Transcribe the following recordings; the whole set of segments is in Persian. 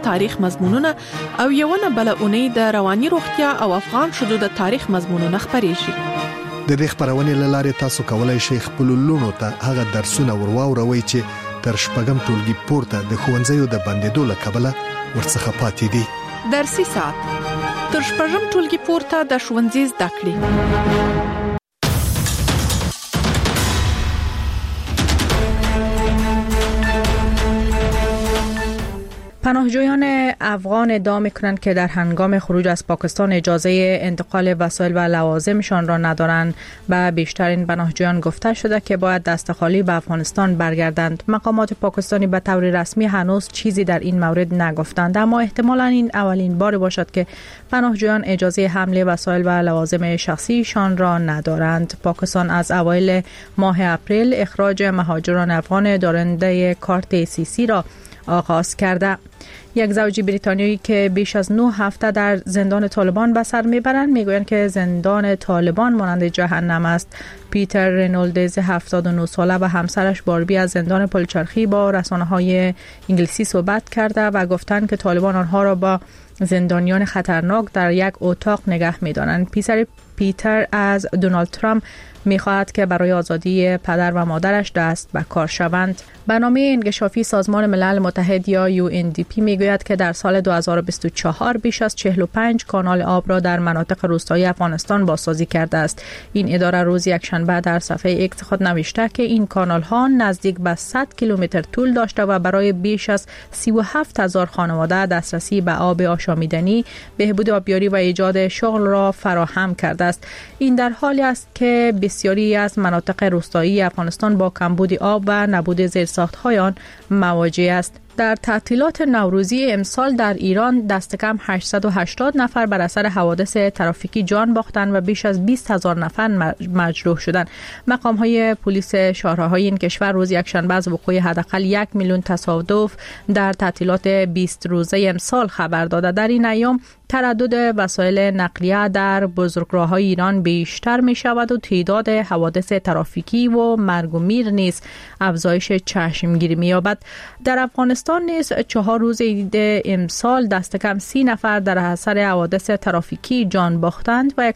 تاریخ مضمونونه او یوونه بل اونۍ د رواني روغتیا او افغان شذو د تاریخ مضمونونه خبرېږي. د دې خبرونې لاره تاسو کولای شئ خپل لونو ته هغه درسونه ورواوروي چې تر شپږم ټولګي پورته د ښوونځیو د بندیدو له کبله ورڅخه پاتې دي. درسي ساعت تر شپږم ټولګي پورته د ښوونځي زده کړې. پناهجویان افغان ادعا می‌کنند که در هنگام خروج از پاکستان اجازه انتقال وسایل و لوازمشان را ندارند و بیشترین پناهجویان گفته شده که باید دست خالی به افغانستان برگردند. مقامات پاکستانی به طور رسمی هنوز چیزی در این مورد نگفتند، اما احتمالاً این اولین بار باشد که پناهجویان اجازه حمل وسایل و لوازم شخصیشان را ندارند. پاکستان از اوایل ماه اپریل اخراج مهاجران افغان دارنده کارت CC را آغاز کرده. یک زوج بریتانیایی که بیش از 9 هفته در زندان طالبان به سر میبرند میگویند که زندان طالبان مانند جهنم است. پیتر رینولدز 79 ساله و همسرش باربی از زندان پلچرخی با رسانه‌های انگلیسی صحبت کرده و گفتند که طالبان آنها را با زندانیان خطرناک در یک اتاق نگه می‌دارند. پسر پیتر از دونالد ترامپ می‌خواهد که برای آزادی پدر و مادرش دست به کار شوند. برنامه انکشافی سازمان ملل متحد یا UNDP میگوید که در سال 2024 بیش از 45 کانال آب را در مناطق روستایی افغانستان بازسازی کرده است. این اداره روز یکشنبه در صفحه ایکس خود نوشته که این کانال ها نزدیک به 100 کیلومتر طول داشته و برای بیش از 37,000 خانواده دسترسی به آب آشامیدنی، بهبود آبیاری و ایجاد شغل را فراهم کرده است. این در حالی است که بسیاری از مناطق روستایی افغانستان با کمبود آب و نبود زیرساخت‌های آن مواجه است. در تعطیلات نوروزی امسال در ایران دست کم 880 نفر بر اثر حوادث ترافیکی جان باختند و بیش از 20,000 نفر مجروح شدند. مقام‌های پلیس شهرهای این کشور روز یکشنبه از وقوع حداقل 1 میلیون تصادف در تعطیلات 20 روزه امسال خبر داده. در این ایام تردد وسایل نقلیه در بزرگراه‌های ایران بیشتر می‌شود و تعداد حوادث ترافیکی و مرگ و میر نیز افزایش چشمگیری می‌یابد. در افغانستان نیز 4 روز عید امسال دست کم 30 نفر در اثر حوادث ترافیکی جان باختند و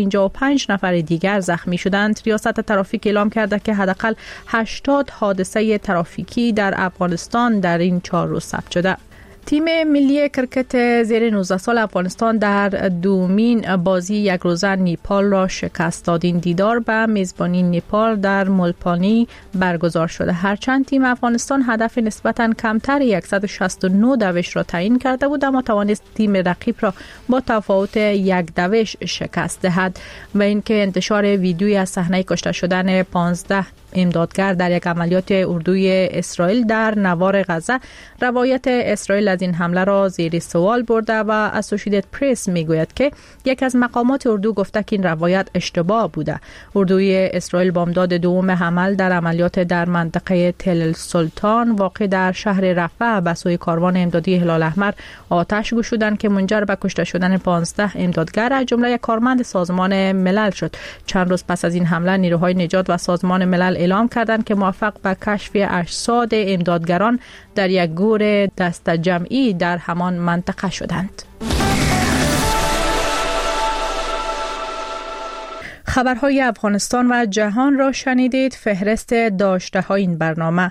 155 نفر دیگر زخمی شدند. ریاست ترافیک اعلام کرده که حداقل 80 حادثه ترافیکی در افغانستان در این 4 روز ثبت شده. تیم ملی کرکت زیر 19 سال افغانستان در دومین بازی یک روزه نیپال را شکست داد. این دیدار به میزبانی نیپال در مولپانی برگزار شده. هرچند تیم افغانستان هدف نسبتاً کمتر 169 دوش را تعیین کرده بود، اما توانست تیم رقیب را با تفاوت 1 دوش شکست دهد. و اینکه انتشار ویدیویی از صحنه کشته شدن 15 امدادگر در یک عملیات اردوی اسرائیل در نوار غزه روایت اسرائیل از این حمله را زیر سوال برده و اسوسییتد پرس میگوید که یک از مقامات اردو گفته که این روایت اشتباه بوده. اردوی اسرائیل بامداد دوم حمل در عملیات در منطقه تل السلطان واقع در شهر رفح به سوی کاروان امدادی هلال احمر آتش گشودند که منجر به کشته شدن 15 امدادگر از جمله یک کارمند سازمان ملل شد. چند روز پس از این حمله نیروهای نجات و سازمان ملل اعلام کردند که موفق به کشف اجساد امدادگران در یک گور دست جمعی در همان منطقه شدند. خبرهای افغانستان و جهان را شنیدید. فهرست داشته‌های این برنامه: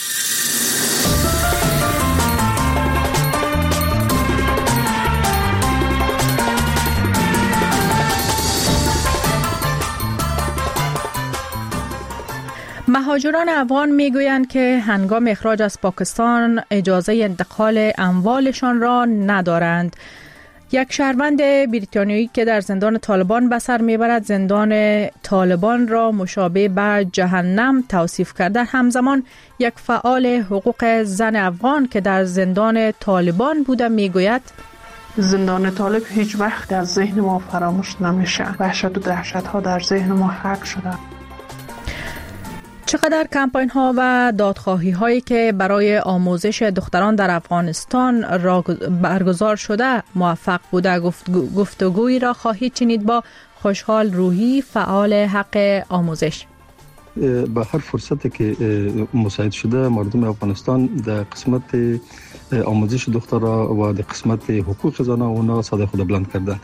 مهاجران افغان میگویند که هنگام اخراج از پاکستان اجازه انتقال اموالشان را ندارند. یک شهروند بریتانیایی که در زندان طالبان به سر میبرد زندان طالبان را مشابه به جهنم توصیف کرده. همزمان یک فعال حقوق زن افغان که در زندان طالبان بوده میگوید زندان طالب هیچ وقت از ذهن ما فراموش نمیشه. وحشت و دهشت ها در ذهن ما حک شده. چقدر کمپاین ها و دادخواهی هایی که برای آموزش دختران در افغانستان را برگزار شده موفق بوده؟ گفتگویی را خواهید شنید با خوشحال روحی، فعال حق آموزش. به هر فرصتی که مساعد شده مردم افغانستان در قسمت آموزش دخترها و در قسمت حقوق زنان اونا صدای خود بلند کردن.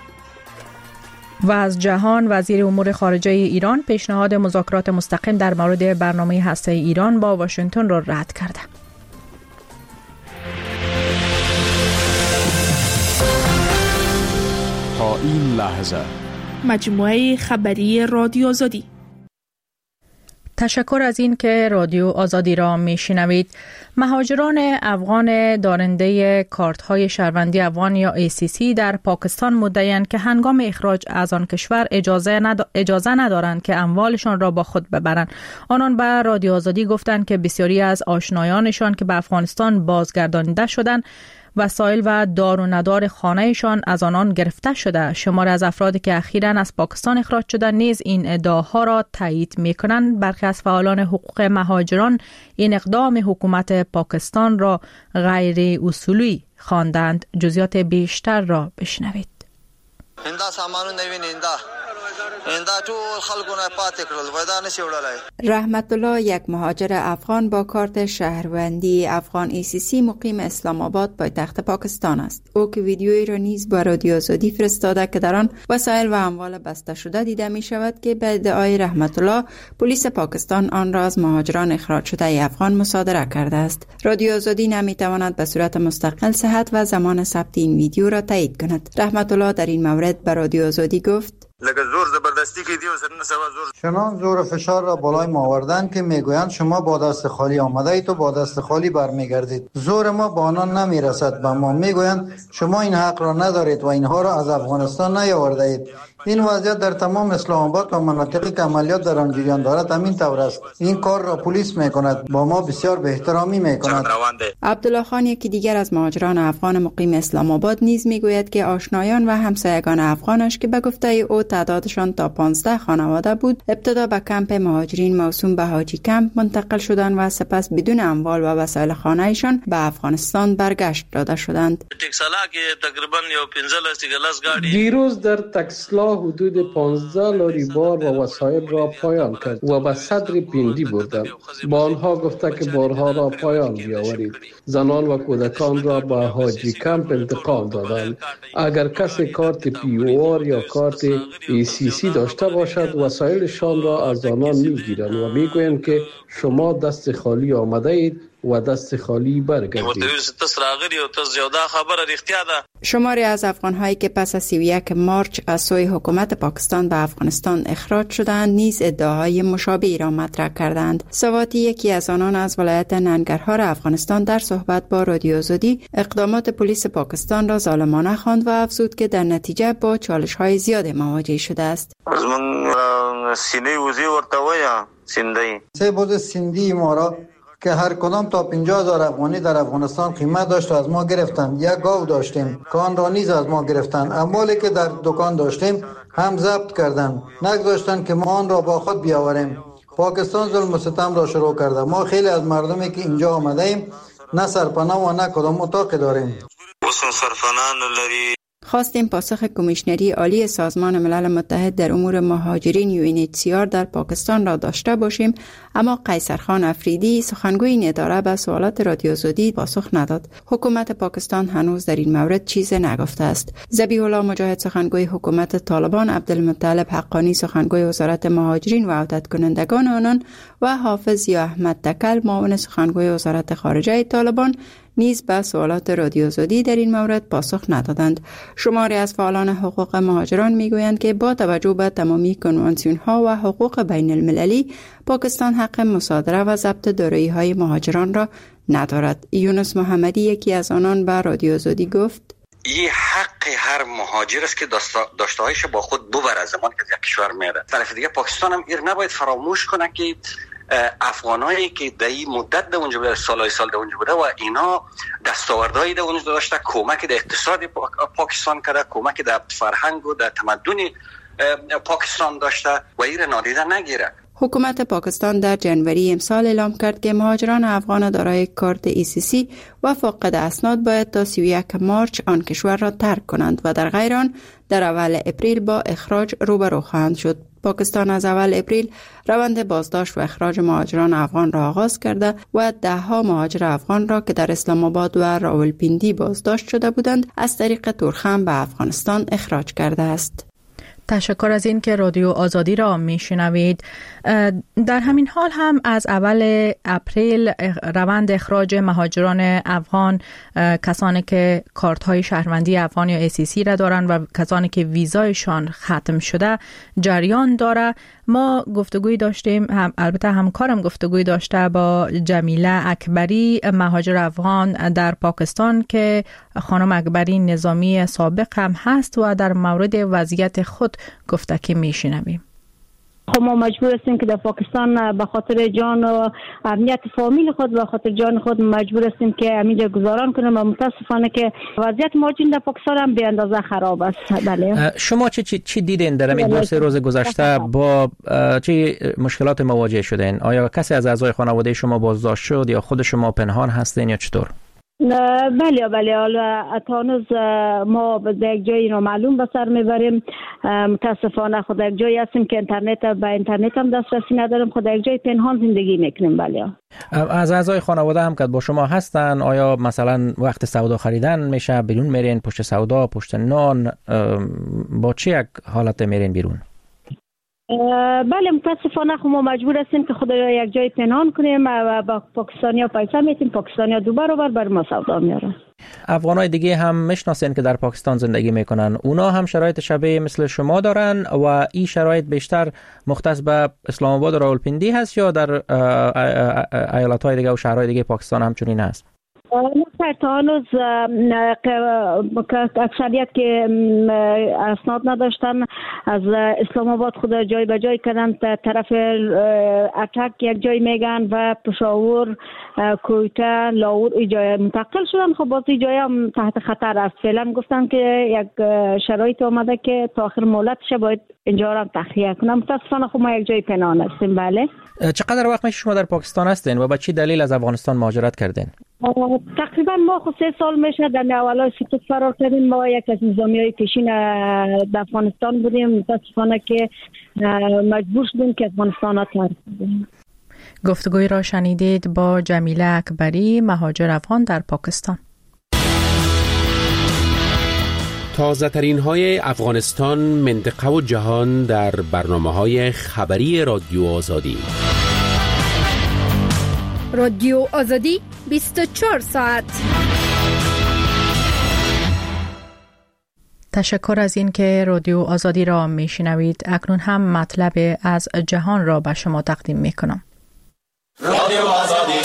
و از جهان، وزیر امور خارجه ایران پیشنهاد مذاکرات مستقیم در مورد برنامه هسته‌ای ایران با واشنگتن را رد کرده. تا این لحظه مجموعه خبری رادیو آزادی. تشکر از این که رادیو آزادی را میشنوید. مهاجران افغان دارنده کارت‌های شهروندی افغان یا ACC در پاکستان مدعی‌اند که هنگام اخراج از آن کشور اجازه ندارند که اموالشان را با خود ببرند. آنان به رادیو آزادی گفتند که بسیاری از آشنایانشان که به افغانستان بازگردانیده شدند وسایل و دار و ندار خانه‌شان از آنان گرفته شده. شمار از افرادی که اخیراً از پاکستان اخراج شدند نیز این ادعاها را تایید می‌کنند. برخی از فعالان حقوق مهاجران این اقدام حکومت پاکستان را غیر اصولی خواندند. جزئیات بیشتر را بشنوید. ایندا سامانو ایندا ټول خلکونه پاتې کړل ودا نشي وړلای. رحمت الله یک مهاجر افغان با کارت شهروندی افغان ACC مقیم اسلام آباد پایتخت پاکستان است. او که ویدیویی را نیز با رادیو آزادی فرستاده که در آن وسایل و اموال بسته شده دیده می شود که به ادعای رحمت الله پلیس پاکستان آن را از مهاجران اخراج شده افغان مصادره کرده است. رادیو آزادی نمی تواند به صورت مستقل صحت و زمان ثبت این ویدیو را تایید کند. رحمت الله در این مورد به رادیو آزادی گفت: لکه زور زبردستی که دیو سر نسبا زور چنان زور فشار را بالای ما آوردند که میگویند شما با دست خالی آمده اید و با دست خالی برمیگردید. زور ما با آنان نمیرسد. به ما میگویند شما این حق را ندارید و اینها را از افغانستان نیاورده اید. این وضعیت در تمام اسلام آباد و مناطقی که عملیات در آن جریان دارد همین طور است. این کار را پلیس میکند، با ما بسیار به احترامی میکند. عبدالله خان یکی دیگر از مهاجران افغان مقیم اسلام آباد نیز میگوید که آشنایان و همسایگان افغانش که به گفته او تعدادشان تا 15 خانواده بود، ابتدا به کمپ مهاجرین موسوم به حاجی کمپ منتقل شدند و سپس بدون اموال و وسایل خانه‌شان به افغانستان برگشت داده شدند. دیروز در تکسلا حدود 15 لاری بار و وسایل را پایان کرد و به صدر پیندی بردند. با آنها گفته که بارها را پایان بیاورید. زنان و کودکان را به حاجی کمپ انتقال دادند. اگر کسی کارت POR یا کارت ACC داشته باشد وسایلشان را از آنان میگیرند و میگویند که شما دست خالی آمده اید و دست خالی برگردید. شماری از افغان‌هایی که پس از 31 مارچ از سوی حکومت پاکستان به افغانستان اخراج شدند نیز ادعاهای مشابهی را مطرح کردند. سواتی یکی از آنان از ولایت ننگرهار افغانستان در صحبت با رادیو آزادی اقدامات پلیس پاکستان را ظالمانه خواند و افزود که در نتیجه با چالش‌های زیاد مواجه شده است. سینه وزی ورته ویا سیندی سه بود سیندی ما را که هر کدام تا 50,000 افغانی در افغانستان قیمت داشت و از ما گرفتند. یک گاو داشتیم که آن را نیز از ما گرفتند. اموالی که در دکان داشتیم هم ضبط کردند، نگذاشتند که ما آن را با خود بیاوریم. پاکستان ظلم و ستم را شروع کرده. ما خیلی از مردمی که اینجا آمده ایم نه سرپناه و نه کدام اتاق داریم. خواستیم پاسخ کمیشنری عالی سازمان ملل متحد در امور مهاجرین UNHCR در پاکستان را داشته باشیم، اما قیصرخان افریدی سخنگوی این اداره به سوالات رادیو آزادی پاسخ نداد. حکومت پاکستان هنوز در این مورد چیزی نگفته است. ذبیح الله مجاهد سخنگوی حکومت طالبان، عبدالمطلب حقانی سخنگوی وزارت مهاجرین و عودت کنندگان آنان و حافظ یا احمد تکل معاون سخنگوی وزارت خارجه طالبان نیز به سوالات رادیو آزادی در این مورد پاسخ ندادند. شماری از فعالان حقوق مهاجران میگویند که با توجه به تمامی کنوانسیون ها و حقوق بین المللی پاکستان حق مصادره و ضبط دارایی‌های مهاجران را ندارد. یونس محمدی یکی از آنان به رادیو آزادی گفت: این حق هر مهاجر است که داشته‌هایش با خود ببره زمانی که از یک کشور میره. طرف دیگه پاکستان هم ایر نباید فراموش کنه که افغانایی که در این مدت در اونجا بوده، سال در اونجا بوده و اینا دستاوردهایی در اونجا داشته، کمک در اقتصاد پاکستان کرده، کمک در فرهنگ و در تمدن پاکستان داشته و این نادیده نگیره. حکومت پاکستان در جنوری امسال اعلام کرد که مهاجران افغان دارای کارت ACC و فاقد اسناد باید تا 31 مارچ آن کشور را ترک کنند و در غیر آن در اول اپریل با اخراج روبرو خواهند شد. پاکستان از اول اپریل روند بازداشت و اخراج مهاجران افغان را آغاز کرده و ده‌ها مهاجر افغان را که در اسلام آباد و راولپیندی بازداشت شده بودند از طریق تورخم به افغانستان اخراج کرده است. تشکر از این که رادیو آزادی را میشنوید. در همین حال هم از اول اپریل روند اخراج مهاجران افغان، کسانی که کارت های شهروندی افغان یا ACC را دارند و کسانی که ویزایشان ختم شده جریان داره. ما گفتگوی داشتیم، البته همکارم گفتگوی داشته با جمیله اکبری، مهاجر افغان در پاکستان که خانم اکبری نظامی سابق هم هست و در مورد وضعیت خود گفته که میشنویم. خب ما مجبور هستیم که در پاکستان به خاطر جان و امنیت فامیل خود، به خاطر جان خود مجبور هستیم که همینجا گذاران کنیم و متاسفانه که وضعیت مهاجرین در پاکستان هم به اندازه خراب است. بله. شما چی دیدین در این 2-3 روز گذشته؟ با چه مشکلات مواجه شدین؟ آیا کسی از اعضای خانواده شما بازداشت شد یا خود شما پنهان هستین یا چطور؟ بله حالا تانوز ما در یک جایی رو معلوم به سر میبریم. متاسفانه خود یک جایی هستیم که به اینترنت هم دسترسی نداریم، خود یک جای پنهان زندگی میکنیم. بله. از اعضای خانواده هم که با شما هستن، آیا مثلا وقت سودا خریدن میشه بیرون میرین، پشت سودا، پشت نان، با چه یک حالت میرین بیرون؟ بله متاسفانه ما مجبور هستیم که خود را یک جای پنهان کنیم و با پاکستانیا پیسه میتیم، پاکستانیا دو برابر بر ما سودا میارن. افغانای دیگه هم میشناسین که در پاکستان زندگی میکنن، اونا هم شرایط شبیه مثل شما دارن و این شرایط بیشتر مختص به اسلام آباد و راولپیندی هست یا در ایالت‌های دیگه و شهرهای دیگه پاکستان هم چنین هست؟ تا هنوز اکثریت که اسناد نداشتن از اسلام آباد خود جای به جای کردن، طرف اتک یک جای میگن و پشاور، کویته، لاور ای جای منتقل شدن. خب باز ای جای هم تحت خطر است. فعلا گفتن که یک شرایط آمده که تا آخر مهلتش باید اینجا را تخلیه کنم. متاسفانه خب ما یک جای پنهان هستیم. بله. چقدر وقت میشه شما در پاکستان هستین و با چه دلیل از افغانستان مهاجرت کردین؟ تقریبا ما خود 3 سال میشه در اولای سقوط فرار کردیم. ما یک از نظامیای پیشین در افغانستان بودیم. متاسفانه که مجبور شدیم که افغانستان را ترک کنیم. گفتگوی را شنیدید با جمیله اکبری، مهاجر افغان در پاکستان. تازه ترین های افغانستان، منطقه و جهان در برنامه‌های خبری رادیو آزادی. رادیو آزادی 24 ساعت. تشکر از این که رادیو آزادی را میشنوید. اکنون هم مطلب از جهان را به شما تقدیم میکنم. رادیو آزادی.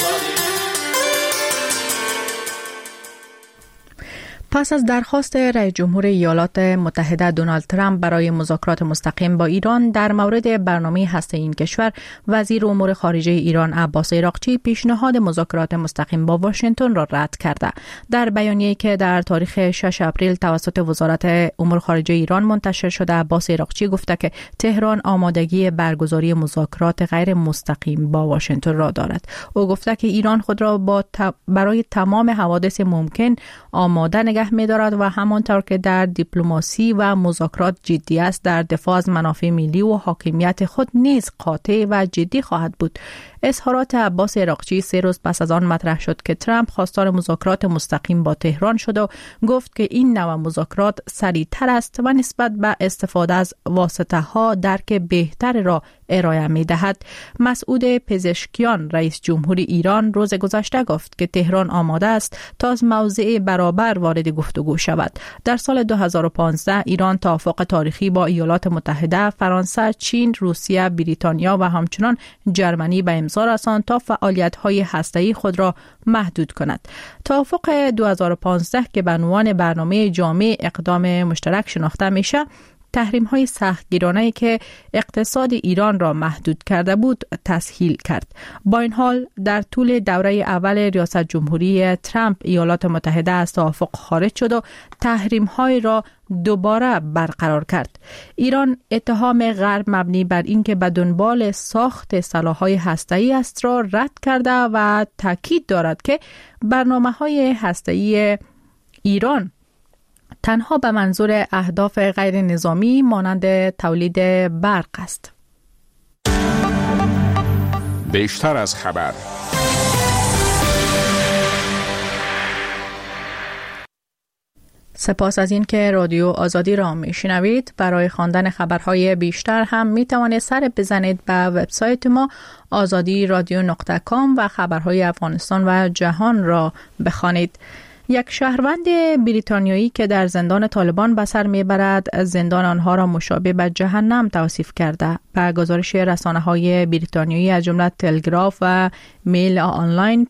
پس از درخواست رئیس جمهور ایالات متحده دونالد ترامپ برای مذاکرات مستقیم با ایران در مورد برنامه هسته‌ای این کشور، وزیر امور خارجه ایران عباس عراقچی پیشنهاد مذاکرات مستقیم با واشنگتن را رد کرده. در بیانیه‌ای که در تاریخ 6 اپریل توسط وزارت امور خارجه ایران منتشر شده، عباس عراقچی گفته که تهران آمادگی برگزاری مذاکرات غیر مستقیم با واشنگتن را دارد. او گفته که ایران خود را برای تمام حوادث ممکن آماده نگه می‌دارد و همانطور که در دیپلماسی و مذاکرات جدی است، در دفاع از منافع ملی و حاکمیت خود نیز قاطع و جدی خواهد بود. اظهارات عباس عراقچی 3 روز پس از آن مطرح شد که ترامپ خواستار مذاکرات مستقیم با تهران شد و گفت که این نوع مذاکرات سریع‌تر است و نسبت به استفاده از واسطه‌ها درک بهتر را ارائه می‌دهد. مسعود پزشکیان رئیس جمهوری ایران روز گذشته گفت که تهران آماده است تا از موضع برابر وارد گفتگو شود. در سال 2015 ایران توافق تاریخی با ایالات متحده، فرانسه، چین، روسیه، بریتانیا و همچنان جرمنی به امضا رساند تا فعالیت‌های هسته‌ای خود را محدود کند. توافق 2015 که به عنوان برنامه جامع اقدام مشترک شناخته میشه، تحریم‌های سختگیرانه‌ای که اقتصاد ایران را محدود کرده بود تسهیل کرد. با این حال در طول دوره اول ریاست جمهوری ترامپ ایالات متحده از توافق خارج شد و تحریم‌های را دوباره برقرار کرد. ایران اتهام غرب مبنی بر اینکه به دنبال ساخت سلاح‌های هسته‌ای است را رد کرده و تاکید دارد که برنامه‌های هسته‌ای ایران تنها به منظور اهداف غیر نظامی مانند تولید برق است. بیشتر از خبر. سپاس از این که رادیو آزادی را میشنوید. برای خواندن خبرهای بیشتر هم میتوانید سر بزنید به وبسایت ما azadi.radio.com و خبرهای افغانستان و جهان را بخوانید. یک شهروند بریتانیایی که در زندان طالبان به سر میبرد زندان آنها را مشابه به جهنم توصیف کرده. به گزارش رسانه‌های بریتانیایی از جمله تلگراف و میل آنلاین،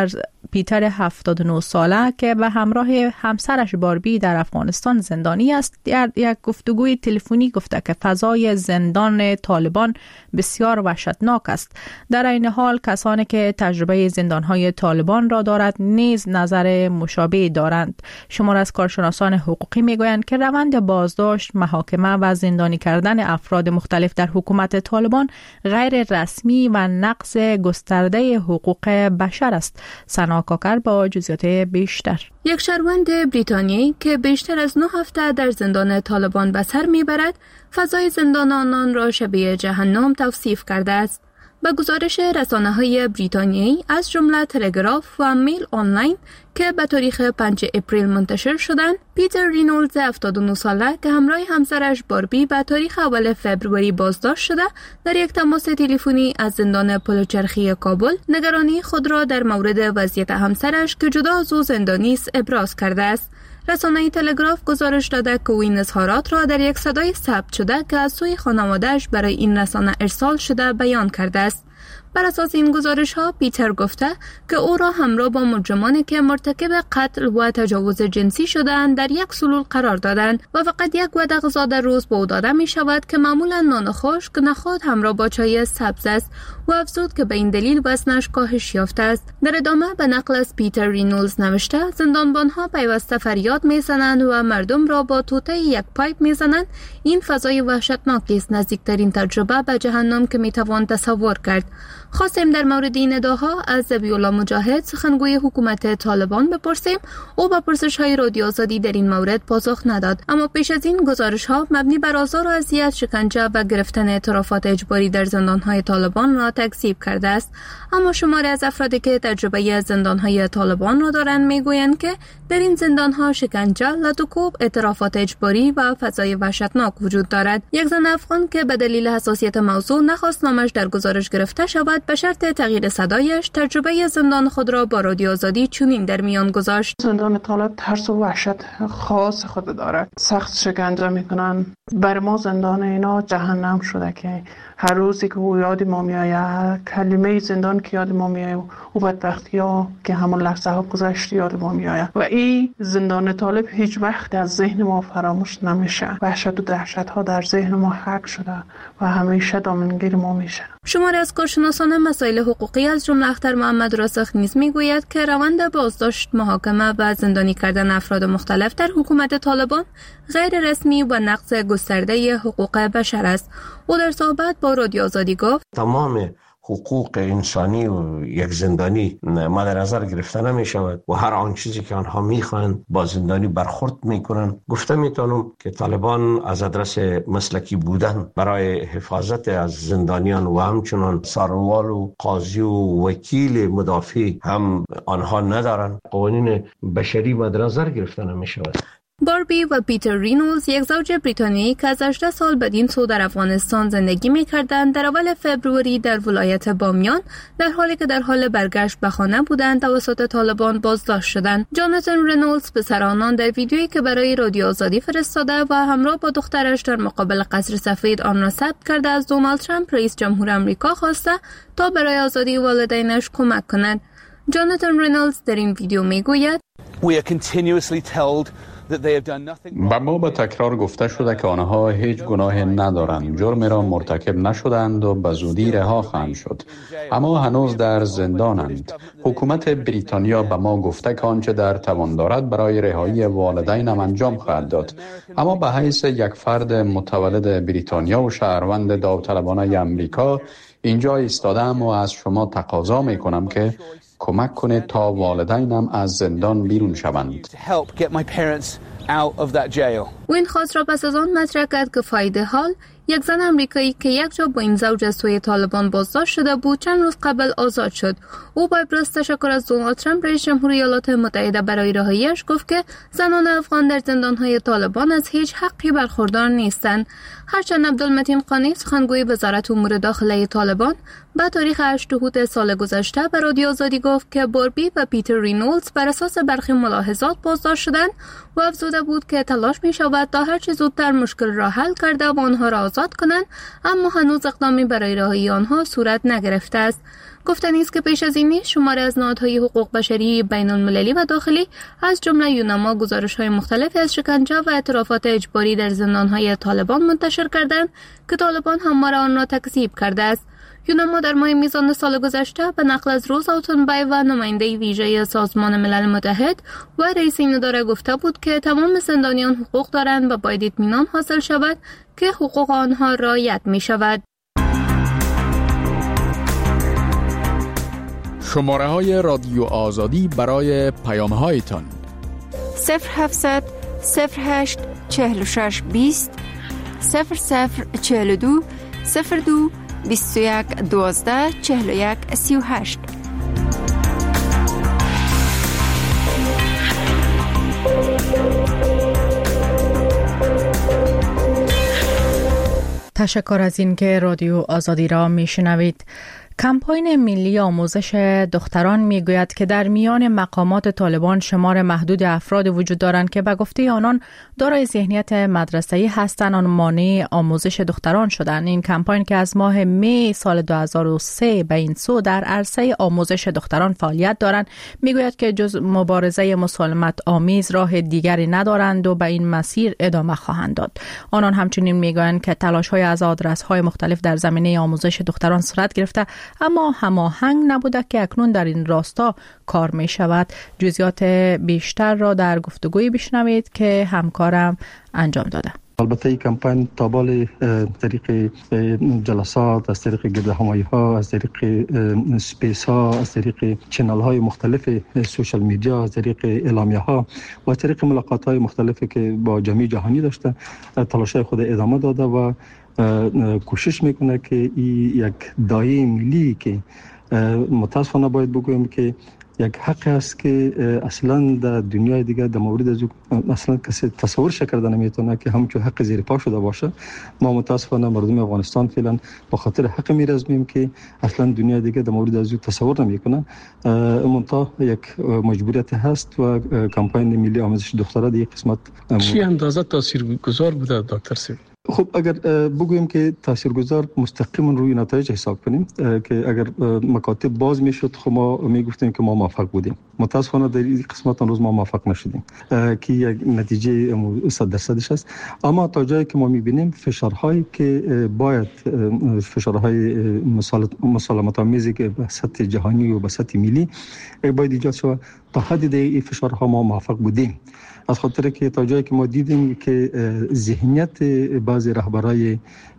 پیتر 79 ساله که به همراه همسرش باربی در افغانستان زندانی است، در یک گفتگوی تلفنی گفته که فضای زندان طالبان بسیار وحشتناک است. در این حال کسانی که تجربه زندانهای طالبان را دارد نیز نظر مشابه دارند. شمار از کارشناسان حقوقی میگویند که روند بازداشت، محاکمه و زندانی کردن افراد مختلف در حکومت طالبان غیر رسمی و نقض گسترده حقوق بشر است. سنا کاکر با جزئیات بیشتر. یک شهروند بریتانیایی که بیشتر از 9 هفته در زندان طالبان به سر میبرد، فضای زندان آنان را شبیه جهنم توصیف کرده است. به گزارش رسانه‌های بریتانیایی از جمله تلگراف و میل آنلاین که به تاریخ 5 اپریل منتشر شدند، پیتر رینولدز 79 ساله که همراه همسرش باربی به تاریخ اول فوریه بازداشت شده، در یک تماس تلفنی از زندان پلوچرخی کابل نگرانی خود را در مورد وضعیت همسرش که جدا از او زندانی است ابراز کرده است. رسانه تلگراف گزارش داده که او این اظهارات را در یک صدای ثبت شده که از سوی خانواده‌اش برای این رسانه ارسال شده بیان کرده است. بر اساس این گزارش ها پیتر گفته که او را همراه با مجرمانی که مرتکب قتل و تجاوز جنسی شدند در یک سلول قرار دادند و فقط یک وعده غذا در روز به او داده می شود که معمولا نان خشک نخود همراه با چای سبز است و افزود که به این دلیل وزنش کاهش یافته است. در ادامه به نقل از پیتر رینولدز نوشته زندانبانها پیوسته فریاد میزنند و مردم را با توته یک پایپ میزنند. این فضای وحشتناکی است، نزدیکترین تجربه به جهنم که میتوان تصور کرد. خواستیم در مورد این ادعاها از ذبیح‌الله مجاهد سخنگوی حکومت طالبان بپرسیم. او با پرسش‌های رادیو آزادی در این مورد پاسخ نداد، اما پیش از این گزارش‌ها مبنی بر آزار و اذیت، شکنجه و گرفتن اعترافات اجباری در زندان‌های طالبان را تکذیب کرده است. اما شماری از افرادی که تجربه زندان‌های طالبان را دارند میگویند که در این زندان‌ها شکنجه، لطوکوب، اعترافات اجباری و فضای وحشتناک وجود دارد. یک زن افغان که به دلیل حساسیت موضوع نخواست نامش در گزارش گرفته شود، به شرط تغییر صدایش تجربه زندان خود را با رادیو آزادی چنین در میان گذاشت. زندان طالب ترس و وحشت خاص خود دارد. سخت شکنجه میکنن. بر ما زندان اینا جهنم شده که هر روزی که او یاد ما میآید، کلمه زندان که یاد ما میآید، او بدبختی ها که همون لحظه ها گذشت یاد ما میآید و این زندان طالب هیچ وقت از ذهن ما فراموش نمیشه. وحشت و دهشت ها در ذهن ما حک شده و همیشه دامنگیر ما میشه. شماری از کارشناسان مسائل حقوقی از جمله اختر محمد راسخ نیز میگوید که روند بازداشت، محاکمه و زندانی کردن افراد مختلف در حکومت طالبان غیر رسمی و نقض گسترده حقوق بشر است. او در صحبت با رادیو آزادی گفت تمام حقوق انسانی و یک زندانی مد نظر گرفته نمی شود و هر آن چیزی که آنها میخواهند با زندانی برخورد میکنند. گفته میتونم که طالبان از آدرس مسلکی بودن برای حفاظت از زندانیان و همچنان سروال و قاضی و وکیل مدافع هم آنها ندارند. قوانین بشری مد نظر گرفته نمی شود. باربی و پیتر رینولدز یک زوج بریتانیایی که از 18 سال بدین سو در افغانستان زندگی می‌کردند، در اول فوریه در ولایت بامیان در حالی که در حال برگشت به خانه بودند توسط طالبان بازداشت شدند. جاناتان رینولدز پسر آنان در ویدیویی که برای رادیو آزادی فرستاده و همراه با دخترش در مقابل قصر سفید آن را ثبت کرده از دونالد ترامپ رئیس جمهور آمریکا خواسته تا برای آزادی والدینش کمک کند. جاناتان رینولدز در این ویدیو میگوید به ما به تکرار گفته شده که آنها هیچ گناهی ندارند، جرم را مرتکب نشدند و به زودی رها خواهند شد، اما هنوز در زندانند. حکومت بریتانیا به ما گفته که آنچه در توان دارد برای رهایی والدینم انجام خواهد داد، اما به حیث یک فرد متولد بریتانیا و شهروند داوطلبانه امریکا اینجا ایستادم و از شما تقاضا می کنم که کمک کنید تا والدینم از زندان بیرون شوند. و این خواست را پس از آن مطرح کرد که فایده حال، یک زن امریکایی که یک جا با این زوج از سوی طالبان بازداشت شده بود، چند روز قبل آزاد شد. او با ابراز تشکر از دونالد ترامپ رئیس جمهور ایالات متحده برای رهایی‌اش گفت که زنان افغان در زندان‌های طالبان از هیچ حقی برخوردار نیستند. هرچند عبدالمتین قانی سخنگوی وزارت امور داخلی طالبان با تاریخ 8 اود سال گذشته به رادیو آزادی گفت که باربی و پیتر رینولدز بر اساس برخی ملاحظات بازداشت شدند و افزوده بود که تلاش می شود تا هر چه زودتر مشکل را حل کرده و آنها را آزاد کنند، اما هنوز اقدامی برای رهایی آنها صورت نگرفته است. گفتنی است که پیش از این شماری از نهادهای حقوق بشری بین المللی و داخلی از جمله یونما گزارش‌های مختلفی از شکنجه و اعترافات اجباری در زندان‌های طالبان منتشر کردند که طالبان همواره آن را تکذیب کرده است. یونما در ماه میزان سال گذشته به نقل از روز آوتونبای و نماینده ویژه سازمان ملل متحد و رئیس این اداره گفته بود که تمام زندانیان حقوق دارند و باید اطمینان حاصل شود که حقوق آنها رعایت می شود. شماره های رادیو آزادی برای پیام هایتان 0700 08 46 20 0042 02 21 12 41 38. تشکر از این که رادیو آزادی را میشنوید. کمپاین ملی آموزش دختران میگوید که در میان مقامات طالبان شمار محدود افراد وجود دارند که به گفته آنان دارای ذهنیت مدرسه‌ای هستند آن مانع آموزش دختران شدند. این کمپاین که از ماه می سال 2003 به این سو در عرصه آموزش دختران فعالیت دارند میگوید که جز مبارزه مسالمت آمیز راه دیگری ندارند و به این مسیر ادامه خواهند داد. آنان همچنین میگویند که تلاش‌های از آدرس‌های مختلف در زمینه آموزش دختران صورت گرفته اما هماهنگ نبوده که اکنون در این راستا کار می شود. جزئیات بیشتر را در گفتگوی بشنوید که همکارم انجام داده. البته این کمپین تابال طریق جلسات، از طریق گردهمایی ها، از طریق سپیس ها، از طریق چنل های مختلف سوشال میدیا، از طریق اعلامیه ها و از طریق ملاقات های مختلفی که با جامعه جهانی داشته تلاش خود ادامه داده و کوشش میکنه که این یک دایره ملی که متاسفانه باید بگویم که یک حق است که اصلا در دنیای دیگه در مورد از اصلا کسی تصور کردن نمیتونه که همچون حق زیر پا شده باشه. ما متاسفانه مردم افغانستان فعلا به خاطر حق میرزمیم که اصلا دنیای دیگه در مورد از تصور نمیکنه. منتها یک مجبوریت هست و کمپاین ملی آموزش دختران در قسمت چی اندازه تاثیرگذار بوده دکتر سید؟ خب اگر بگوییم که تاثیرگذار مستقیما روی نتایج حساب کنیم که اگر مکاتب باز میشد خب ما میگفتیم که ما موفق بودیم. متاسفانه در این قسمت روز ما موفق نشدیم که یک نتیجه 100% است. اما تا جایی که ما میبینیم فشارهایی که باید فشارهای مسالمت آمیزی که به سطح جهانی و به سطح ملی باید ایجاد شود، تا حدی در این فشارها ما موفق بودیم. از خاطر که تا جایی که ما دیدیم که ذهنیت بعضی رهبرای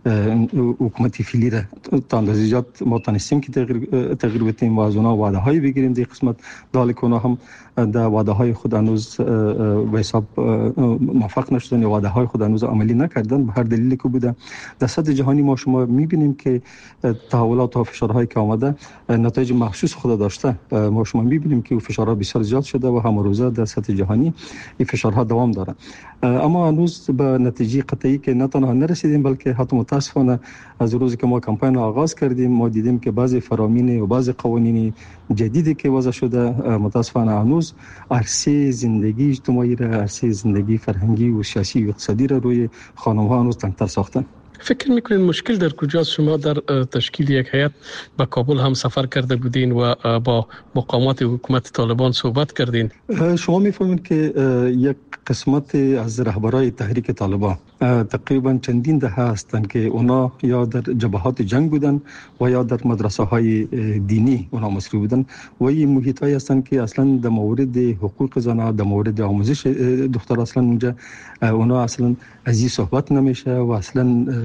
حکومتی فعلی را تا اندازه زیاد ما تونستیم که تغییر بدیم و از اونها وعده هایی بگیریم در قسمت دال که اونها هم در وعده های خود هنوز به حساب موفق نشدن یا وعده های خود هنوز عملی نکردن به هر دلیلی که بوده. در سطح جهانی ما شما میبینیم که تحولات و فشارهایی که آمده نتایج محسوس خود داشته. ما شما میبینیم که فشارها بسیار زیاد شده و هم روزه در سطح جهانی این فشارها دوام داره. اما هنوز به نتیجه قطعی که نه تنها نرسیدیم بلکه حتی متاسفانه از روزی که ما کمپاین آغاز کردیم ما دیدیم که بعضی فرامین و بعضی قوانین جدیدی که وضع شده متاسفانه هنوز عرصه زندگی اجتماعی را، عرصه زندگی فرهنگی و سیاسی و اقتصادی را روی خانم‌ها هنوز تنگ‌تر ساختن. فکر میکنین مشکل در کجاست؟ شما در تشکیل یک هیئت به کابل هم سفر کرده بودین و با مقامات حکومت طالبان صحبت کردین. شما میفهمید که یک قسمت از رهبرای تحریک طالبان تقریبا چندین دهه هستند که اونا یا در جبهات جنگ بودن و یا در مدرسه های دینی اونا مصروف بودن و این محیط های هستند که اصلا در مورد حقوق زنان، در مورد آموزش دختر اصلا اونجا اونا اصلا از این صحبت نمیشه و اصلا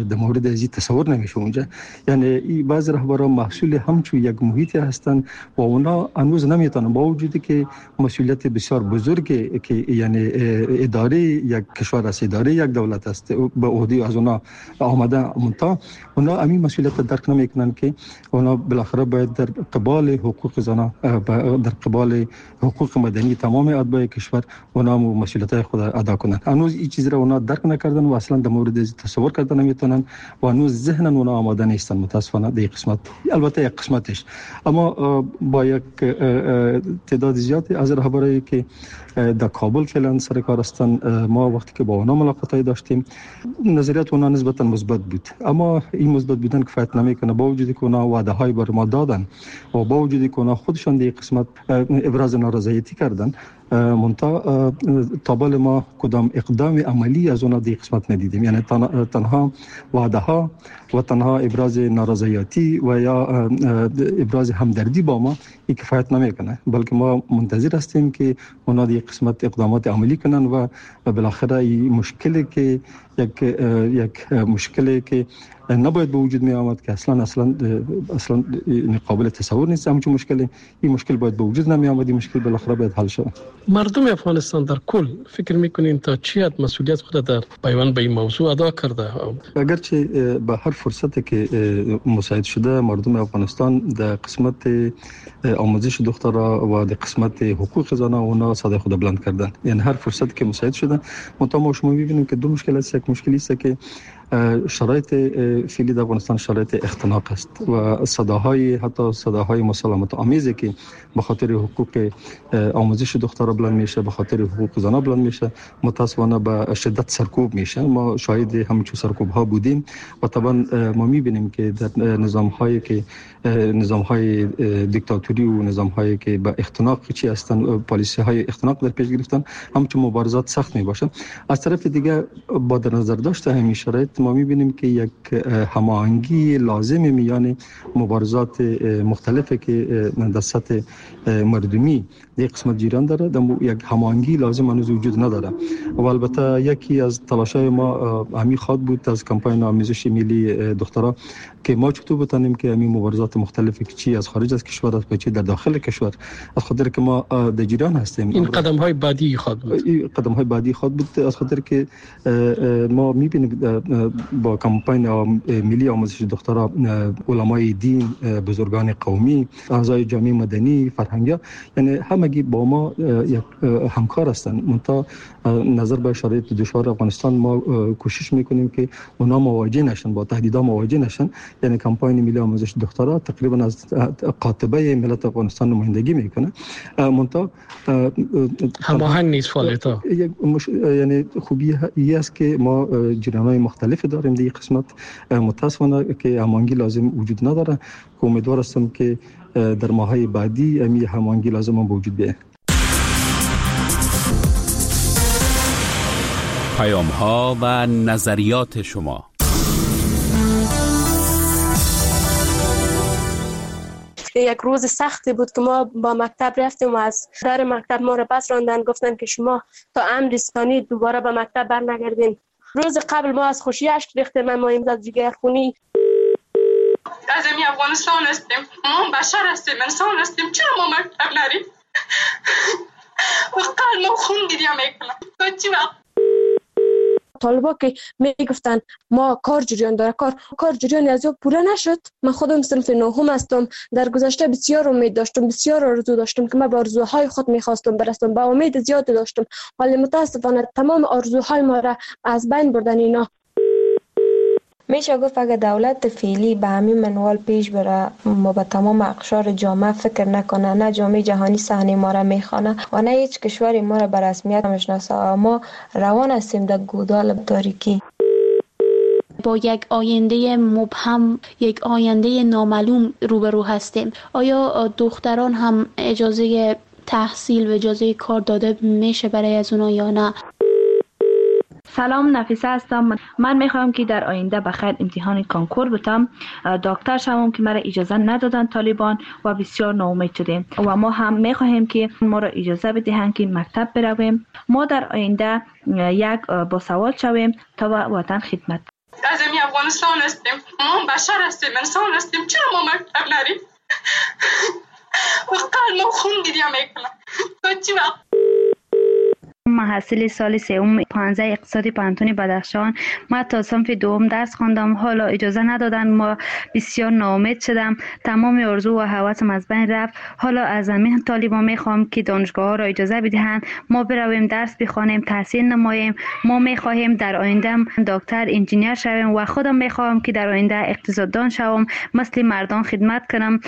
در مورد ازی تصور نمیشه اونجا. یعنی این بعضی رهبران محصول همچون یک محیطی هستند و اونا هنوز نمیتونن با وجودی که مسئولیت بسیار بزرگی که یعنی اداره یک کشور است، اداره یک دولت است، به عهده از اونا آمده منتها اونا همین مسئولیت درک نمیکنن که اونا بالاخره باید در قبال حقوق زنان، در قبال حقوق مدنی تمام اتباع کشور اونا مسئولیت خود ادا کنن. هنوز این چیز را اونا درک نکردن و اصلا در مورد تصور کردن نمیتونن و هنوز ذهنن اونا آماده نیستن متاسفانه در قسمت، البته یک قسمتش. اما با یک تعداد زیادی از رهبرایی که در کابل فعلا سر کار هستند، ما وقتی که با اونا ملاقاتی داشتیم نظریات اونا نسبتا مثبت بود، اما این مثبت بودن کفایت نمیکنه. با وجودی که اونا وعده های بر ما دادن و با وجودی که اونا خودشان در قسمت ابراز نارضایتی کردن، منتها تابل ما کدام اقدام عملی از اونا در قسمت ندیدیم. یعنی تنها وعده ها و تنها ابراز نارضایتی و یا ابراز همدردی با ما این کفایت نمیکنه، بلکه ما منتظر هستیم که اونا در قسمت اقدامات عملی کنن و بالاخره این مشکلی که یک مشکلی که نباید به وجود می آمد که اصلا قابل تصور نیست، همچون مشکلی، این مشکل باید به وجود نمی آمد، این مشکل بالاخره باید حل شود. مردم افغانستان در کل فکر میکنین تا چی حد مسئولیت خود در پیوند به این موضوع ادا کرده؟ اگرچه به هر فرصتی که مساعد شده مردم افغانستان در قسمت آموزش دخترها و در قسمت حقوق زنان اونا صدای خود بلند کردن. یعنی هر فرصتی که مساعد شده، منتها ما شما می‌بینیم که دو مشکل است. یک مشکلی است که شرایط فعلی در افغانستان شرایط اختناق است و صداهای حتی صداهای مسالمت آمیزی که به خاطر حقوق آموزش دخترها بلند میشه، به خاطر حقوق زنان بلند میشه، متاسفانه به شدت سرکوب میشه. ما شاهد همین سرکوب ها بودیم و طبعا ما میبینیم که در نظام های دیکتاتوری و نظام هایی که به اختناق چی هستن، پالیسی های اختناق در پیش گرفتن، همچون مبارزات سخت میباشه. از طرف دیگه با در نظر داشته همین شرایط ما میبینیم که یک هماهنگی لازم میان مبارزات مختلفی که در سطح مردمی یک قسمت جریان داره، یک هماهنگی لازم هنوز وجود نداره. و البته یکی از تلاش‌های ما همین خواد بود از کمپاین آموزش ملی دخترها که ما چطور بتونیم که همین مبارزات مختلفی که چی از خارج از کشور است و چی در داخل کشور، از خاطر که ما در جریان هستیم. این قدم‌های بعدی خواد بود. این قدم‌های بعدی خواد بود از خاطر که ما می‌بینیم با کمپاین ملی آموزش دخترها علمای دین، بزرگان قومی، اعضای جامعه مدنی، فرهنگی، یعنی همگی با ما یک همکار هستند. منتها نظر به شرایط دشوار افغانستان ما کوشش میکنیم که اونا مواجه نشن، با تهدیدها مواجه نشن. یعنی کمپاین ملی آموزش دخترها تقریبا از قاطبه ملت افغانستان نمایندگی میکنه، منتها هماهنگ نیست فعالیت‌ها. یعنی خوبی این است که ما جریان‌های مختلفی داریم در این قسمت، متاسفانه که هماهنگی لازم وجود نداره، که امیدوار هستم که در ماهای بعدی همین هماهنگی لازم هم وجود بیاید. پیام‌ها و نظریات شما. یک روز سختی بود که ما با مکتب رفتیم و از در مکتب ما را پس راندن، گفتن که شما تا امر رسانی دوباره به مکتب برنگردین. روز قبل ما از خوشی اشک ریختیم، ما امروز جگر خونی. از این افغانستان هستیم، ما بشر هستیم، انسان هستیم، چرا ما مکتب نریم؟ وقت ما خون گریه میکنم. تو چی وقت؟ طالبا که میگفتن ما کار جریان داره، کار جریان از یا پوره نشد. من خودم صنف نهم هستم، در گذشته بسیار امید داشتم، بسیار آرزو داشتم که من به آرزوهای خود میخواستم برسم، با امید زیاد داشتم، ولی متاسفانه تمام آرزوهای ما را از بین بردن اینا. میشه گفت اگه دولت فعلی به همین منوال پیش بره، ما به تمام اقشار جامعه فکر نکنه، نه جامعه جهانی صحنه ما را میخوانه و نه هیچ کشوری ما را به رسمیت میشناسه، ما روان هستیم در گودال تاریکی. با یک آینده مبهم، یک آینده نامعلوم روبرو هستیم. آیا دختران هم اجازه تحصیل و اجازه کار داده میشه برای از اونا یا نه؟ سلام، نفیسه هستم. من میخوام که در آینده بخیر امتحان کنکور بتم، دکتر شوم که مرا اجازه ندادن طالبان و بسیار ناامید شدیم و ما هم میخواهیم که ما را اجازه بدهند که مکتب برویم، ما در آینده یک باسواد شویم تا وطن خدمت. از این افغانستان هستیم، ما بشر هستیم، انسان هستیم، چرا ما مکتب نریم؟ قلب خون گریه میکنم. تو چی وقت؟ محصل سال سوم 15 اقتصادی پانتون بدخشان. ما تا صنف دوم درس خواندم، حالا اجازه ندادن، ما بسیار ناامید شدم، تمام آرزو و هوسم از بین رفت. حالا از همین طالبان میخوام که دانشگاه ها را اجازه بدهند ما برویم درس بخوانیم، تحصیل نماییم. ما میخواهیم در آینده دکتر، انجینیر شویم و خودم میخوام که در آینده اقتصاددان شوم، مثل مردان خدمت کنم.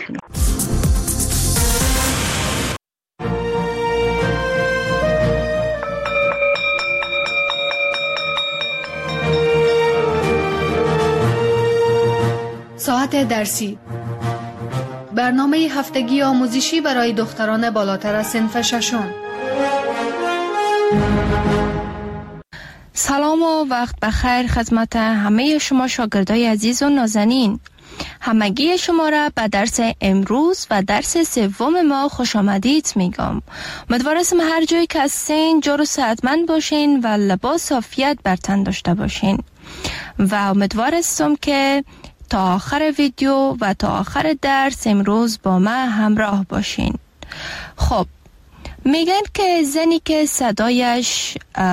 ساعت درسی، برنامه هفتگی آموزشی برای دختران بالاتر از صنف ششم. سلام و وقت بخیر خدمت همه شما شاگردای عزیز و نازنین. همگی شما را به درس امروز و درس سوم ما خوش آمدید میگم. امیدوارم هر جایی که هستین جور و صحتمند باشین و لباس عافیت بر تن داشته باشین و امیدوارم که تا آخر ویدیو و تا آخر درس امروز با ما همراه باشین. خب، میگن که زنی که صدایش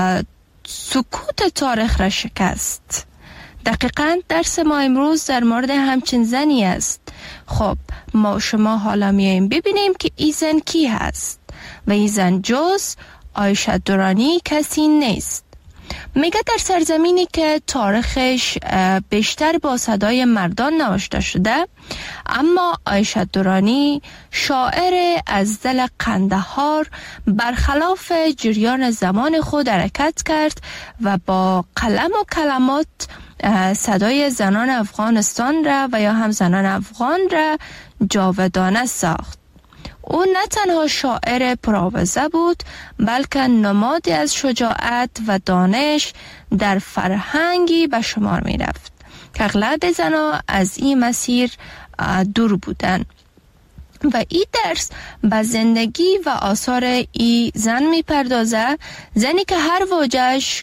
سکوت تاریخ را شکست. دقیقاً درس ما امروز در مورد همچین زنی است. خب، ما شما حالا میاییم ببینیم که این زن کی هست و این زن جز عایشه درانی کسی نیست. میگه در سرزمینی که تاریخش بیشتر با صدای مردان نوشته شده، اما عایشه درانی شاعر از دل قندهار برخلاف جریان زمان خود حرکت کرد و با قلم و کلمات صدای زنان افغانستان را و یا هم زنان افغان را جاودانه ساخت. او نه تنها شاعر پرآوازه بود، بلکه نمادی از شجاعت و دانش در فرهنگی به شمار می رفت که اغلب زنان از این مسیر دور بودند. و این درس به زندگی و آثار این زن می پردازه، زنی که هر واژه‌اش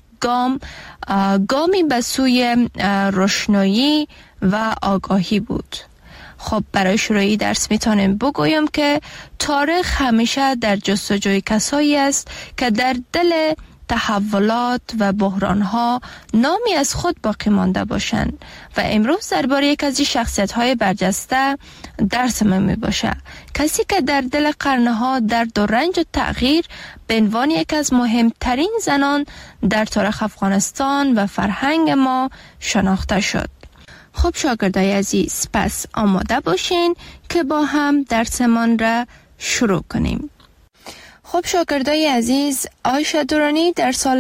گامی به سوی روشنایی و آگاهی بود. خب، برای شروع درس میتونم بگویم که تاریخ همیشه در جستجوی کسایی است که در دل تحولات و بحرانها نامی از خود باقی مانده باشند و امروز درباره یک از شخصیت‌های برجسته درس من میباشه، کسی که در دل قرنها درد و رنج و تغییر به عنوان یک از مهمترین زنان در تاریخ افغانستان و فرهنگ ما شناخته شد. خب شاگردای عزیز، پس آماده باشین که با هم درسمان را شروع کنیم. خب شاگردای عزیز، عایشه درانی در سال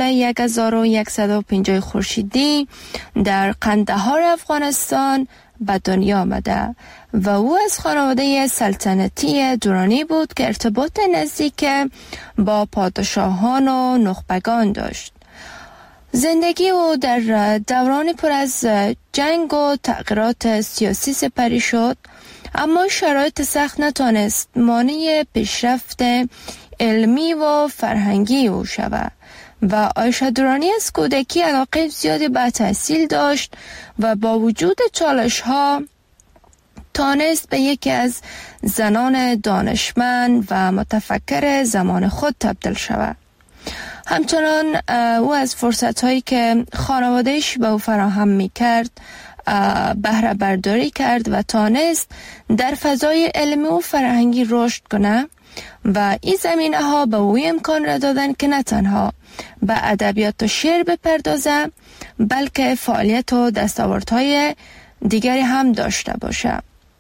1150 خورشیدی در قندهار افغانستان به دنیا آمده و او از خانواده سلطنتی درانی بود که ارتباط نزدیک با پادشاهان و نخبگان داشت. زندگی او در دوران پر از جنگ و تغییرات سیاسی سپری شد، اما شرایط سخت نتوانست مانع پیشرفت علمی و فرهنگی او شود و عایشه درانی از کودکی علاقه زیادی به تحصیل داشت و با وجود چالش ها تانست به یکی از زنان دانشمند و متفکر زمان خود تبدیل شود. همچنان او از فرصت‌هایی که خانواده‌اش به او فراهم می‌کرد بهره برداری کرد و تانست در فضای علمی و فرهنگی رشد کنه و این زمینه‌ها به او امکان را دادن که نه تنها به ادبیات و شعر بپردازه، بلکه فعالیت و دستاوردهای دیگری هم داشته باشه.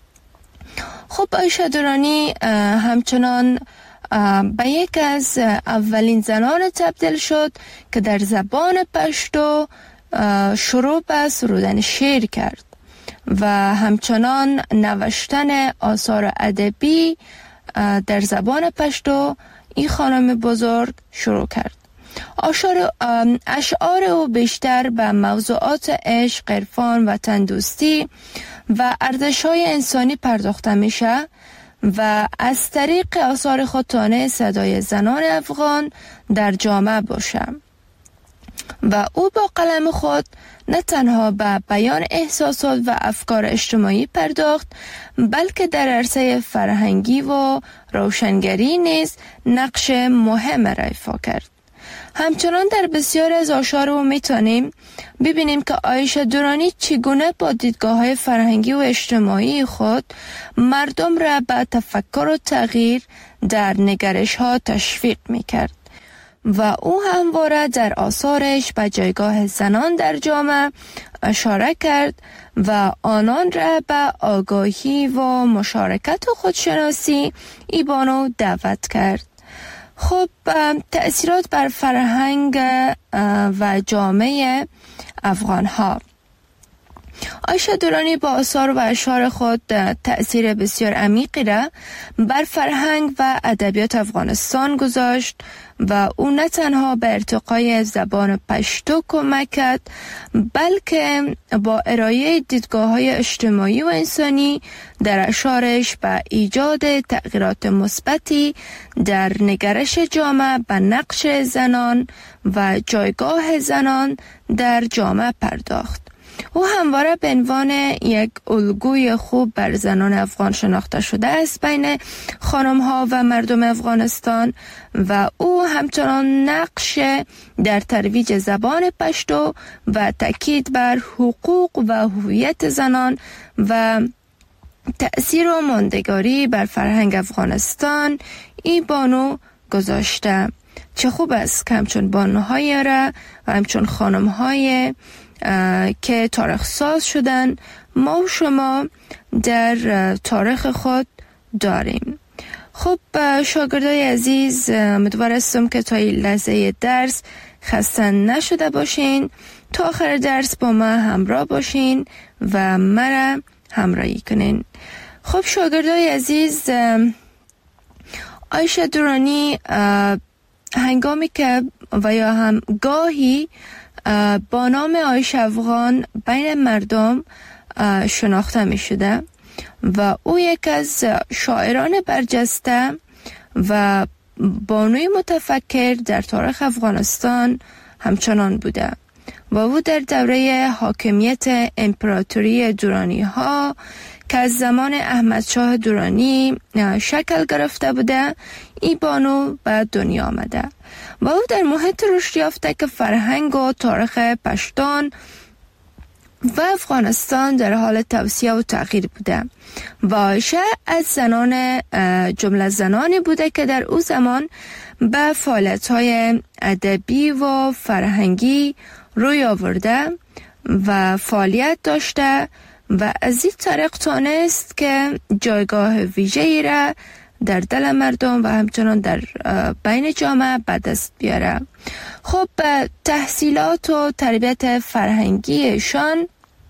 خب عایشه درانی همچنان به یک از اولین زنان تبدیل شد که در زبان پشتو شروع به سرودن شعر کرد و همچنان نوشتن آثار ادبی در زبان پشتو این خانم بزرگ شروع کرد. اشعار او بیشتر به موضوعات عشق، عرفان و تندوستی و ارزش‌های انسانی پرداخته میشه و از طریق آثار خود تانه صدای زنان افغان در جامعه باشه. و او با قلم خود نه تنها به بیان احساسات و افکار اجتماعی پرداخت، بلکه در عرصه فرهنگی و روشنگری نیز نقش مهم را ایفا کرد. همچنان در بسیاری از آثار او میتونیم ببینیم که عایشه درانی چگونه با دیدگاه‌های فرهنگی و اجتماعی خود مردم را به تفکر و تغییر در نگرش‌ها تشویق میکرد و او همواره در آثارش به جایگاه زنان در جامعه اشاره کرد و آنان را به آگاهی و مشارکت و خودشناسی ایبانو دعوت کرد. خب تأثیرات بر فرهنگ و جامعه افغان ها. عایشه درانی با آثار و اشعار خود تأثیر بسیار عمیقی را بر فرهنگ و ادبیات افغانستان گذاشت و او نه تنها به ارتقای زبان پشتو کمک کرد، بلکه با ارائه دیدگاه‌های اجتماعی و انسانی در اشعارش به ایجاد تغییرات مثبتی در نگرش جامعه به نقش زنان و جایگاه زنان در جامعه پرداخت. او همواره به عنوان یک الگوی خوب بر زنان افغان شناخته شده است بین خانم‌ها و مردم افغانستان و او همچنان نقش در ترویج زبان پشتو و تاکید بر حقوق و هویت زنان و تأثیر و ماندگاری بر فرهنگ افغانستان ای بانو گذاشته. چه خوب است که همچون بانوهای را و همچون خانم‌های که تاریخ ساز شدن ما و شما در تاریخ خود داریم. خب شاگردای عزیز، امیدوار هستم که تا این لحظه درس خسته نشده باشین، تا آخر درس با ما همراه باشین و مرا همراهی کنین. خب شاگردای عزیز، عایشه درانی هنگامی که و یا هم گاهی با نام عایشه افغان بین مردم شناخته می شده و او یک از شاعران برجسته و بانوی متفکر در تاریخ افغانستان همچنان بوده و او در دوره حاکمیت امپراتوری درانی ها که از زمان احمد شاه درانی شکل گرفته بوده ای بانو به دنیا آمده و او در محیط رشد یافته که فرهنگ و تاریخ پشتون و افغانستان در حال توسعه و تغییر بوده و عایشه از زنان جمله زنانی بوده که در او زمان به فعالیت‌های ادبی و فرهنگی روی آورده و فعالیت داشته و از این طریق توانست که جایگاه ویژه‌ای را در دل مردم و همچنان در بین جامعه به دست بیاره. خب تحصیلات و تربیت فرهنگیشان،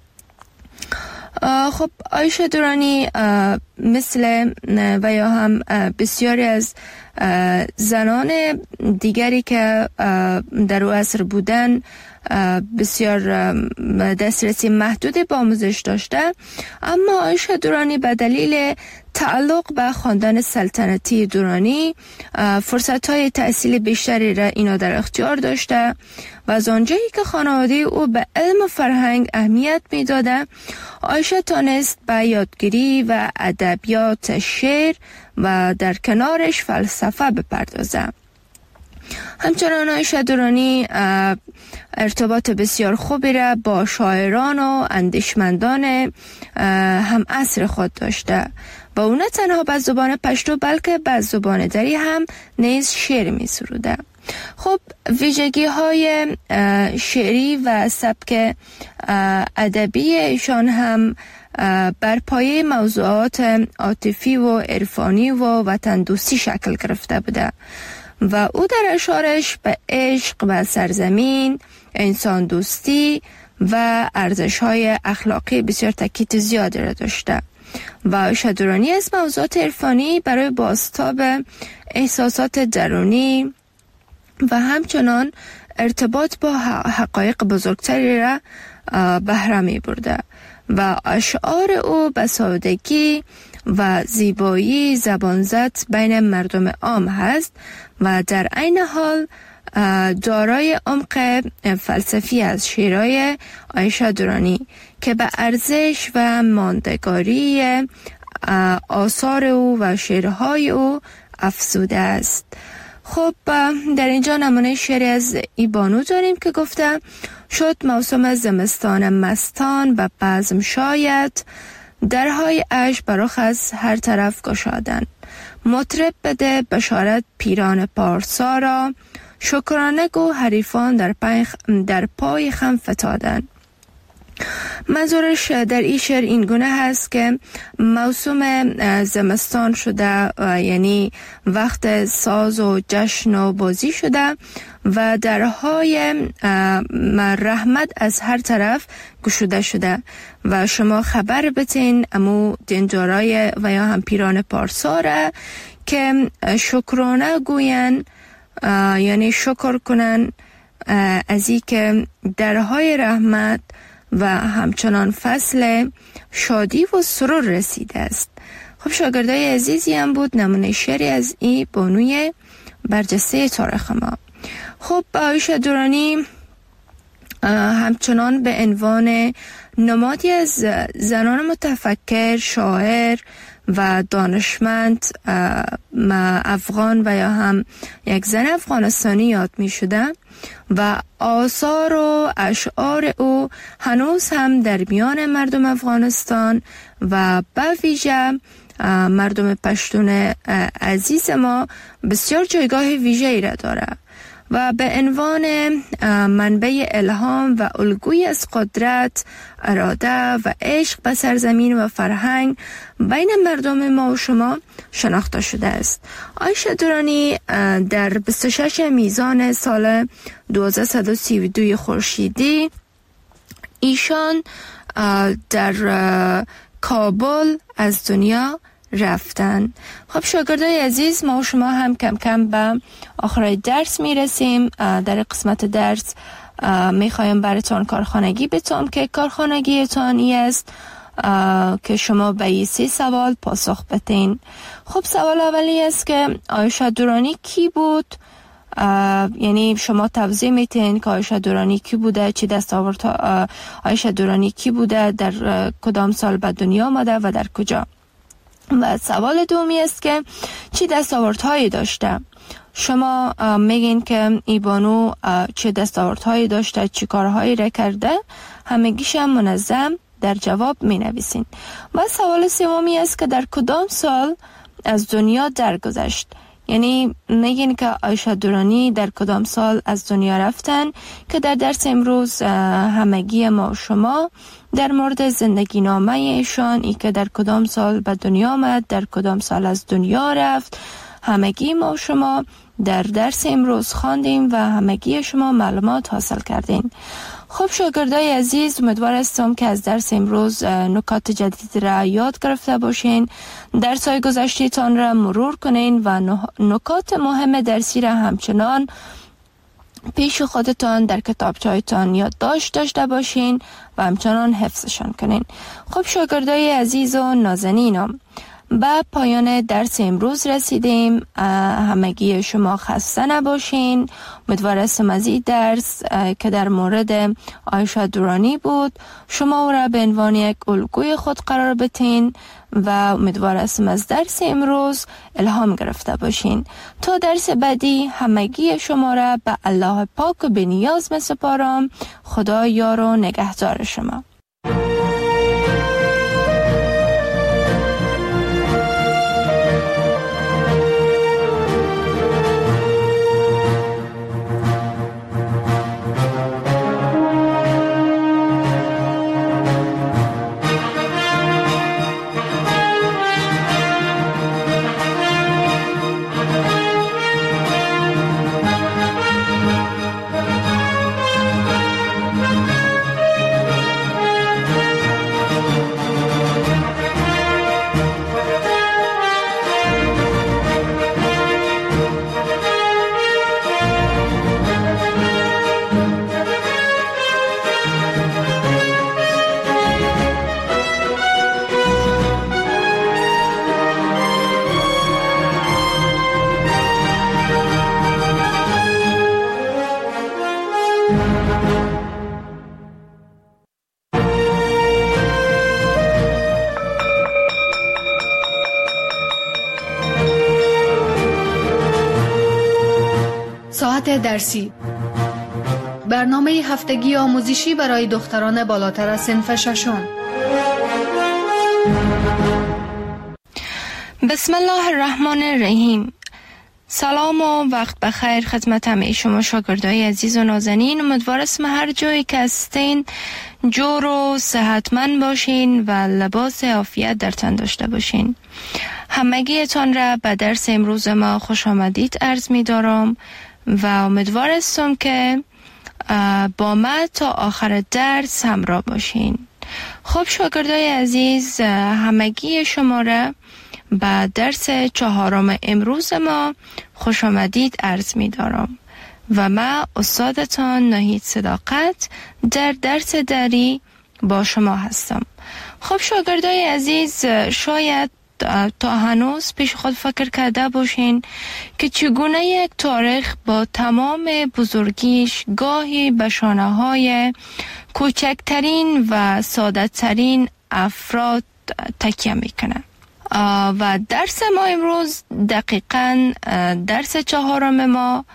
خب عایشه درانی مثل و یا هم بسیاری از زنان دیگری که در او عصر بودن بسیار دسترسی محدودی به آموزش داشته، اما عایشه درانی به دلیل تعلق به خاندان سلطنتی درانی فرصت‌های تحصیل بیشتری را اینا در اختیار داشته و از آنجایی که خانواده او به علم و فرهنگ اهمیت می‌داده، عایشه تانست به یادگیری و ادبیات شعر و در کنارش فلسفه بپردازه. همچنان عایشه درانی ارتباط بسیار خوبی را با شاعران و اندیشمندان هم عصر خود داشته و او نه تنها به زبان پشتو بلکه به زبان دری هم نیز شعر می سروده. خب ویژگی های شعری و سبک ادبی ایشان هم بر پایه موضوعات عاطفی و عرفانی و وطن دوستی شکل گرفته بوده و او در اشعارش به عشق و سرزمین، انسان دوستی و ارزش‌های اخلاقی بسیار تاکید زیادی را داشته و عایشه درانی از موضوعات عرفانی برای بازتاب احساسات درونی و همچنان ارتباط با حقایق بزرگتری را بهره می برده و اشعار او به سادگی و زیبایی زبانزد بین مردم عام هست و در عین حال دارای عمق فلسفی از شعرهای عایشه درانی که به ارزش و ماندگاری آثار او و شعرهای او افزوده است. خب در اینجا نمونه شعری از ایبانو داریم که گفته شد موسم زمستان مستان و بزم شاید، درهای عشق برخ از هر طرف گشادن. مطرب بده بشارت پیران پارسا را، شکرانه گو حریفان در پای خم فتادن. منظورش در این شعر این گونه هست که موسم زمستان شده، یعنی وقت ساز و جشن و بازی شده و درهای رحمت از هر طرف گشوده شده و شما خبر بتین امو دینجارای و یا هم پیران پارسا را که شکرانه گوین، یعنی شکر کنن از این که درهای رحمت و همچنان فصل شادی و سرور رسیده است. خب شاگردای عزیزی هم بود نمونه شعری از این بانوی برجسته تاریخ ما. خب عایشه درانی همچنان به عنوان نمادی از زنان متفکر، شاعر و دانشمند افغان و یا هم یک زن افغانستانی یاد می شده و آثار و اشعار او هنوز هم در میان مردم افغانستان و به ویژه مردم پشتون عزیز ما بسیار جایگاه ویژه‌ای را داره و به عنوان منبع الهام و الگویی از قدرت، اراده و عشق به سرزمین و فرهنگ بین مردم ما و شما شناخته شده است. عایشه درانی در 26 میزان سال 1232 خورشیدی ایشان در کابل از دنیا رفتن. خب شاگردای عزیز، ما و شما هم کم کم به آخر درس میرسیم. در قسمت درس میخوایم براتون کارخانگی بتونم که کارخانگیتان ای است که شما به این 3 سوال پاسخ بدین. خب سوال اولی است که عایشه درانی کی بود؟ یعنی شما توضیح میتین که عایشه درانی کی بوده، چی دستاورد عایشه درانی کی بوده، در کدام سال به دنیا آمده و در کجا. و سوال دومی است که چی دستاوردهایی داشته؟ شما میگین که ای بانو چه دستاوردهایی داشته، چی کارهایی را کرده، همگیش هم منظم در جواب می نویسین. و سوال سومی است که در کدام سال از دنیا درگذشت؟ یعنی میگین که عایشه درانی در کدام سال از دنیا رفتن که در درس امروز همگی ما و شما در مورد زندگی نامه ایشان، ای که در کدام سال به دنیا آمد، در کدام سال از دنیا رفت، همگی ما و شما در درس امروز خواندیم و همگی شما معلومات حاصل کردین. خب شاگردای عزیز، امیدوار هستم که از درس امروز نکات جدید را یاد گرفته باشین، درس‌های گذشته‌تان را مرور کنین و نکات مهم درسی را همچنان پیش خودتان در کتابچه‌تان یادداشت داشته باشین و همچنان حفظشان کنین. خب شاگردای عزیز و نازنینم، به پایان درس امروز رسیدیم. همگی شما خسته نباشین. امیدوار هستم از این درس که در مورد عایشه درانی بود شما او را به عنوان یک الگوی خود قرار بدین و امیدوار هستم از درس امروز الهام گرفته باشین. تا درس بعدی همگی شما را به الله پاک و به نیاز می‌سپارم. خدا یار و نگهدار شما. ساعت درسی، برنامه هفتگی آموزشی برای دختران بالاتر از صنف ششم. بسم الله الرحمن الرحیم. سلام و وقت بخیر خدمت همه شما شاگردای عزیز و نازنین. امیدوارم هر جایی که هستین جور و صحتمند باشین و لباس عافیت در تن داشته باشین. همگیتان را به درس امروز ما خوش آمدید عرض می دارم و امیدوارم که با ما تا آخر درس همراه باشین. خب شاگردای عزیز، همگی شما را به درس 4 امروز ما خوش آمدید عرض می دارم و ما استادتان ناهید صداقت در درس دری با شما هستم. خب شاگردای عزیز، شاید تا هنوز پیش خود فکر کرده باشین که چگونه یک تاریخ با تمام بزرگیش گاهی به شانه‌های کوچکترین و ساده‌ترین افراد تکیه میکنه. و درس ما امروز دقیقاً درس 4 ما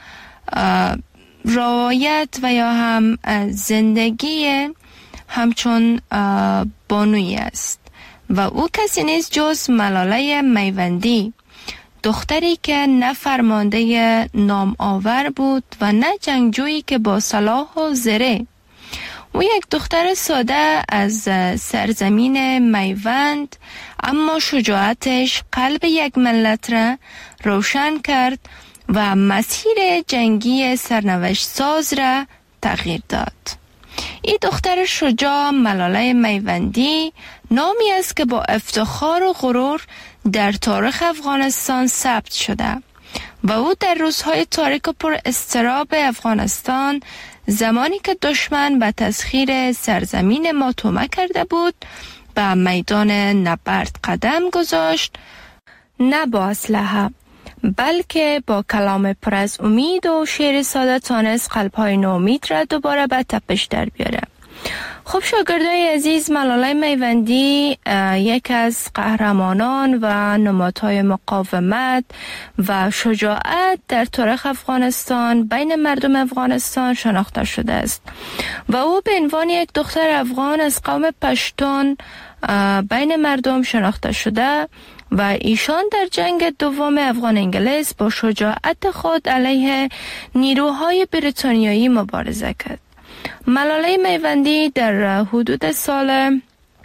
روایت و یا هم زندگی همچون بانویی است و او کسی نیست جز ملاله میوندی، دختری که نه فرمانده نام آور بود و نه جنگجویی که با سلاح و زره. او یک دختر ساده از سرزمین میوند، اما شجاعتش قلب یک ملت را روشن کرد و مسیر جنگی سرنوشت ساز را تغییر داد. این دختر شجاع ملاله میوندی نامی است که با افتخار و غرور در تاریخ افغانستان ثبت شده و او در روزهای تاریک و پر اضطراب افغانستان، زمانی که دشمن به تسخیر سرزمین ما طمع کرده بود، به میدان نبرد قدم گذاشت، نه با اسلحه بلکه با کلام پر از امید و شعر ساده تانست قلب‌های ناامید را دوباره به تپش در بیاره. خب شاگردای عزیز، ملاله میوندی یک از قهرمانان و نمادهای مقاومت و شجاعت در تاریخ افغانستان بین مردم افغانستان شناخته شده است و او به عنوان یک دختر افغان از قوم پشتون بین مردم شناخته شده و ایشان در جنگ دوم افغان انگلیس با شجاعت خود علیه نیروهای بریتانیایی مبارزه کرد. ملاله میوندی در حدود سال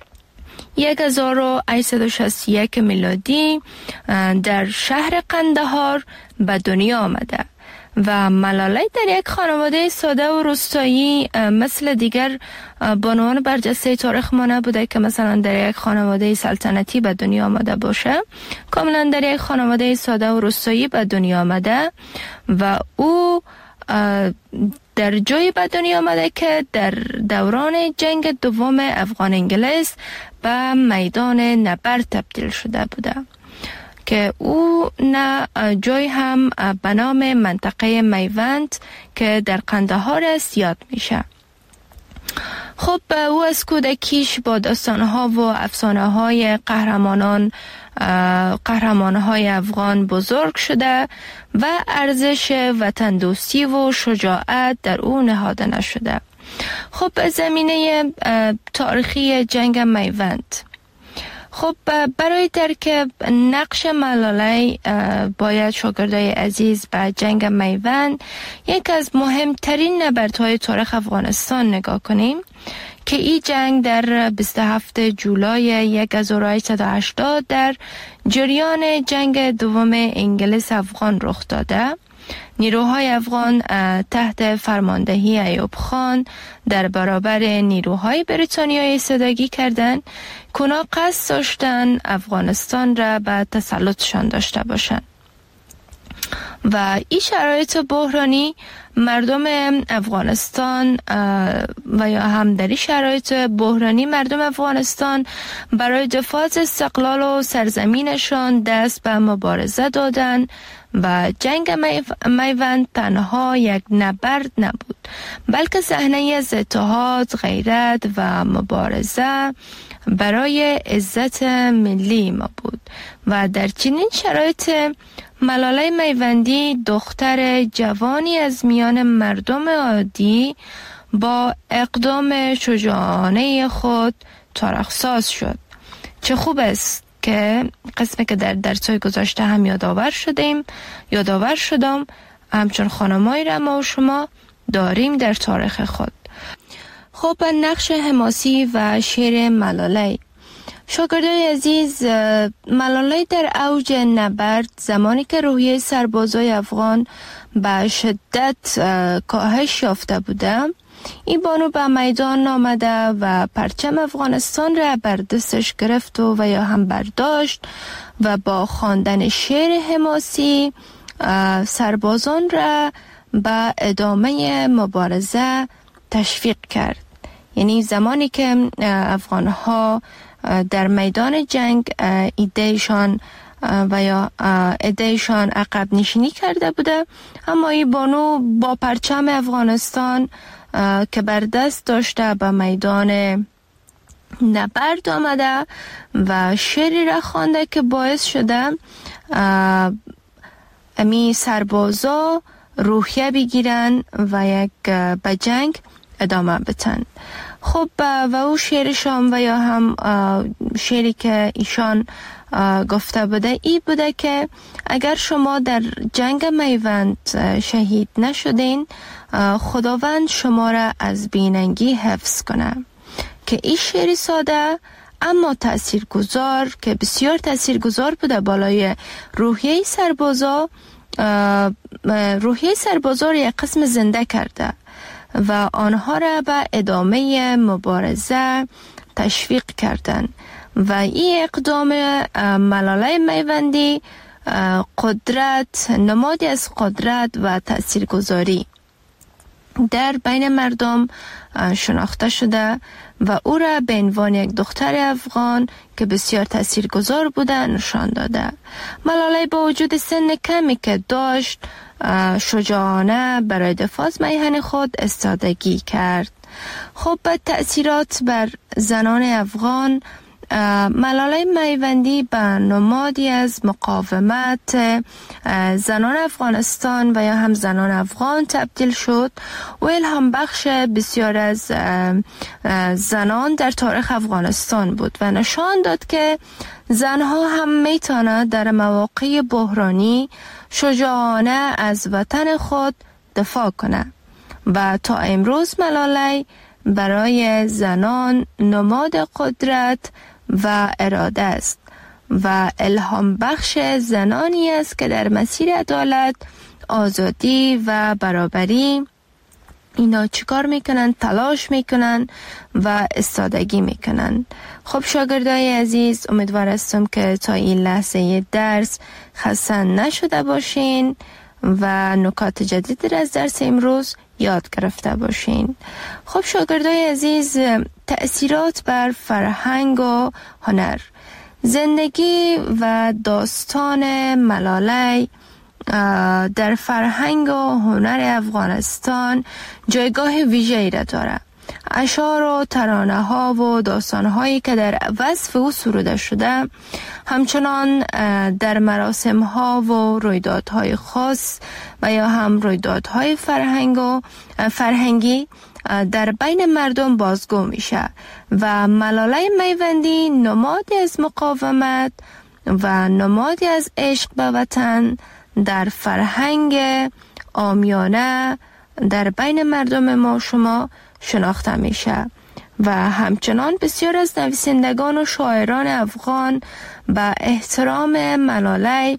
1861 میلادی در شهر قندهار به دنیا آمده و ملاله در یک خانواده ساده و روستایی مثل دیگر بانوان برجسته تاریخ ما نبوده که مثلا در یک خانواده سلطنتی به دنیا آمده باشه. کاملا در یک خانواده ساده و روستایی به دنیا آمده و او در جایی به دنیا آمده که در دوران جنگ دوم افغان انگلیس به میدان نبرد تبدیل شده بوده که او نه جای هم به نام منطقه میوند که در قندهار است یاد میشه. خب او از کودکیش با داستانها و افسانه‌های قهرمان‌های افغان بزرگ شده و ارزش وطن دوستی و شجاعت در او نهاده نشده. خب زمینه تاریخی جنگ میوند. خب برای درک نقش ملاله باید شاگردای عزیز به جنگ میوند، یک از مهمترین نبردهای تاریخ افغانستان نگاه کنیم که این جنگ در 27 جولای 1880 در جریان جنگ دوم انگلیس افغان رخ داده. نیروهای افغان تحت فرماندهی ایوب خان در برابر نیروهای بریتانیایی ایستادگی کردند که اونا قصد داشتن افغانستان را به تسلطشان داشته باشند و این شرایط بحرانی مردم افغانستان و یا هم در این شرایط بحرانی مردم افغانستان برای دفاع از استقلال و سرزمینشان دست به مبارزه دادند و جنگ میوند تنها یک نبرد نبود بلکه صحنه از اتحاد، غیرت و مبارزه برای عزت ملی ما بود و در چنین شرایط ملاله میوندی دختر جوانی از میان مردم عادی با اقدام شجاعانه خود تاریخ‌ساز شد. چه خوب است که قسمی که در درس‌های گذشته هم یادآور شدم همچون خانمایی را ما و شما داریم در تاریخ خود. خب نقش حماسی و شعر ملاله. شاگردای عزیز، ملاله در اوج نبرد زمانی که روحیه سربازای افغان به شدت کاهش یافته بوده، این بانو به میدان آمده و پرچم افغانستان را بر دستش گرفت و یا هم برداشت و با خواندن شعر حماسی سربازان را به ادامه مبارزه تشویق کرد. یعنی زمانی که افغانها در میدان جنگ ایدهشان عقب نشینی کرده بوده، اما این بانو با پرچم افغانستان که بر دست داشته به میدان نبرد آمده و شعری را خوانده که باعث شده امی سربازا روحیه بگیرن و یک به جنگ ادامه بتن. خب و او شعرشان و یا هم شعری که ایشان گفته بوده ای بوده که اگر شما در جنگ میوند شهید نشدین، خداوند شما را از بیننگی حفظ کنه. که این شعری ساده اما تاثیرگذار که بسیار تاثیرگذار بوده بالای روحیه سربازا را یک قسم زنده کرده و آنها را به ادامه مبارزه تشویق کردند و این اقدام ملاله میوندی نمادی از قدرت و تاثیرگذاری در بین مردم شناخته شده و او را به عنوان یک دختر افغان که بسیار تاثیرگذار بوده نشان داده. ملاله با وجود سن کمی که داشت شجاعانه برای دفاع از میهن خود استادگی کرد. خب به تأثیرات بر زنان افغان، ملاله میوندی به نمادی از مقاومت زنان افغانستان و یا هم زنان افغان تبدیل شد و الهام بخش بسیار از زنان در تاریخ افغانستان بود و نشان داد که زنها هم میتونه در مواقع بحرانی شجاعانه از وطن خود دفاع کنه و تا امروز ملاله برای زنان نماد قدرت و اراده است و الهام بخش زنانی است که در مسیر عدالت، آزادی و برابری اینا چیکار میکنن؟ تلاش میکنن و استادگی میکنن. خب شاگردای عزیز، امیدوار هستم که تا این لحظه درس خسته نشده باشین و نکات جدید از درس امروز یاد گرفته باشین. خب شاگردای عزیز، تأثیرات بر فرهنگ و هنر. زندگی و داستان ملاله در فرهنگ و هنر افغانستان جایگاه ویژه‌ای را دارد. اشعار و ترانه ها و داستان هایی که در وصف او سروده شده همچنان در مراسم ها و رویدادهای خاص و یا هم رویدادهای فرهنگی در بین مردم بازگو میشه و ملاله میوندی نمادی از مقاومت و نمادی از عشق به وطن در فرهنگ عامیانه در بین مردم ما شما شناخته میشه و همچنان بسیار از نویسندگان و شاعران افغان به احترام ملاله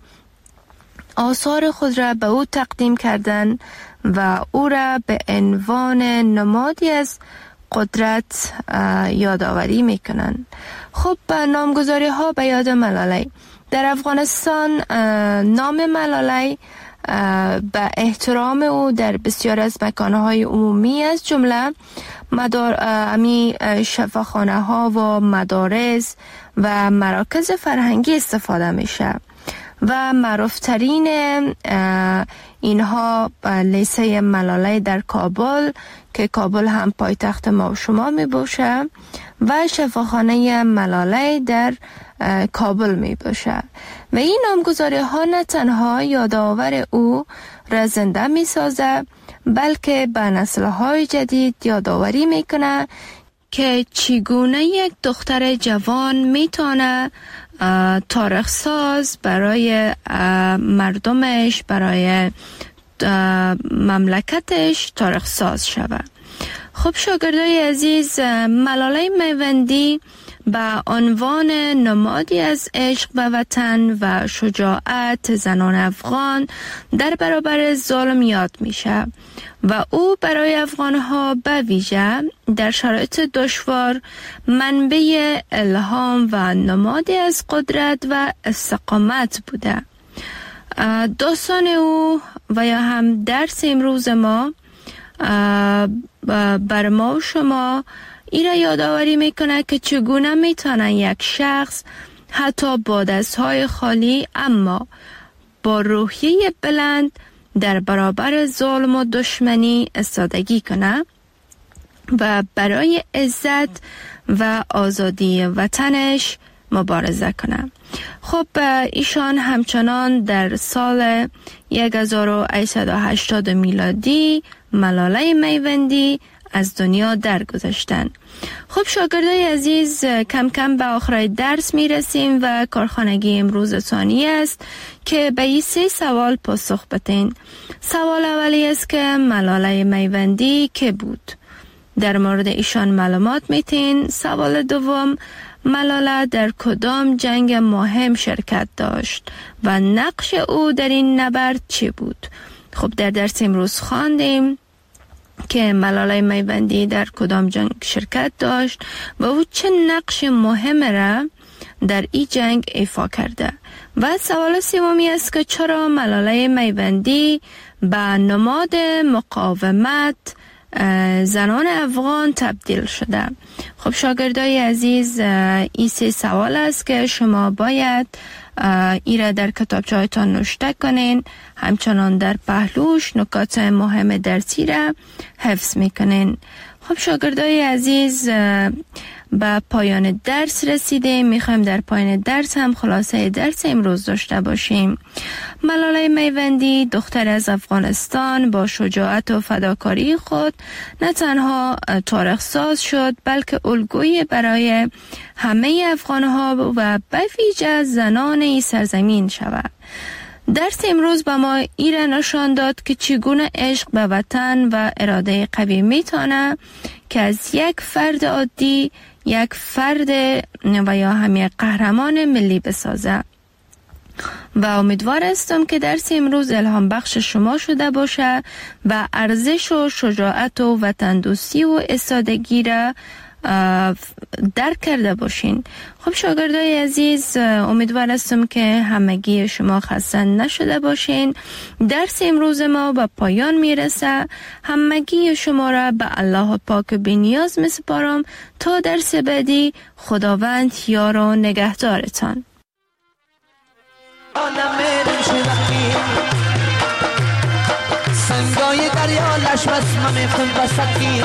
آثار خود را به او تقدیم کردند و او را به عنوان نمادی از قدرت یادآوری میکنند. خب نامگذاری ها به یاد ملاله. در افغانستان نام ملاله به احترام او در بسیار از مکانهای عمومی از جمله شفاخانه ها و مدارس و مراکز فرهنگی استفاده میشه و معروفترین اینها لیسه ملاله در کابل که کابل هم پایتخت ما و شما می باشه و شفاخانه ملاله در کابل می باشه و این نامگذاری ها نه تنها یادآور او را زنده می سازه بلکه به نسل های جدید یادآوری می کنه که چگونه یک دختر جوان می تونه تاریخ ساز برای مردمش، برای مملکتش تاریخ ساز شود. خب شاگردای عزیز، ملاله میوندی به عنوان نمادی از عشق به وطن و شجاعت زنان افغان در برابر ظلم یاد میشه و او برای افغانها به ویژه در شرایط دشوار منبع الهام و نمادی از قدرت و استقامت بوده. داستان او و یا هم درس امروز ما بر ما و شما ای را یادآوری میکنه که چگونه میتونه یک شخص حتی با دستهای خالی اما با روحیه بلند در برابر ظلم و دشمنی ایستادگی کنه و برای عزت و آزادی وطنش مبارزه کنه. خب ایشان همچنان در سال 1880 میلادی ملاله میوندی از دنیا درگذشتن. خب شاگردای عزیز، کم کم به آخر درس می رسیم و کارخانگی امروز ثانی است که به این 3 سوال پاسخ بدین. سوال اولی است که ملاله میوندی که بود؟ در مورد ایشان معلومات میتین. سوال دوم، ملاله در کدام جنگ مهم شرکت داشت و نقش او در این نبرد چی بود؟ خب در درس امروز خواندیم که ملاله میوندی در کدام جنگ شرکت داشت و او چه نقش مهم را در این جنگ ایفا کرده. و سوال سومی است که چرا ملاله میوندی به نماد مقاومت زنان افغان تبدیل شده؟ خب شاگردای عزیز، این 3 سوال است که شما باید ای را در کتابچه هایتان نوشته کنین، همچنان در پهلوش نکات مهم درسی را حفظ میکنین. خب شاگردای عزیز، به پایان درس رسیدیم. میخوایم در پایان درس هم خلاصه درس امروز داشته باشیم. ملاله میوندی دختر از افغانستان با شجاعت و فداکاری خود نه تنها تاریخ ساز شد بلکه الگویی برای همه افغانها و به ویژه زنان این سرزمین شود. درس امروز به ما ایره نشان داد که چگونه عشق به وطن و اراده قوی میتونه که از یک فرد عادی یک فرد و یا هم یک قهرمان ملی بسازه. و امیدوار هستم که درس امروز الهام بخش شما شده باشه و ارزش و شجاعت و وطن دوستی و ایستادگی را درک کرده باشین. خب شاگردای عزیز، امیدوار هستم که همگی شما خسته نشده باشین. درس امروز ما به پایان میرسه. همگی شما را به الله پاک بی‌نیاز میسپارم تا درس بعدی. خداوند یار و نگهدارتان. سنگای دریا لشمس ممیخون بسکی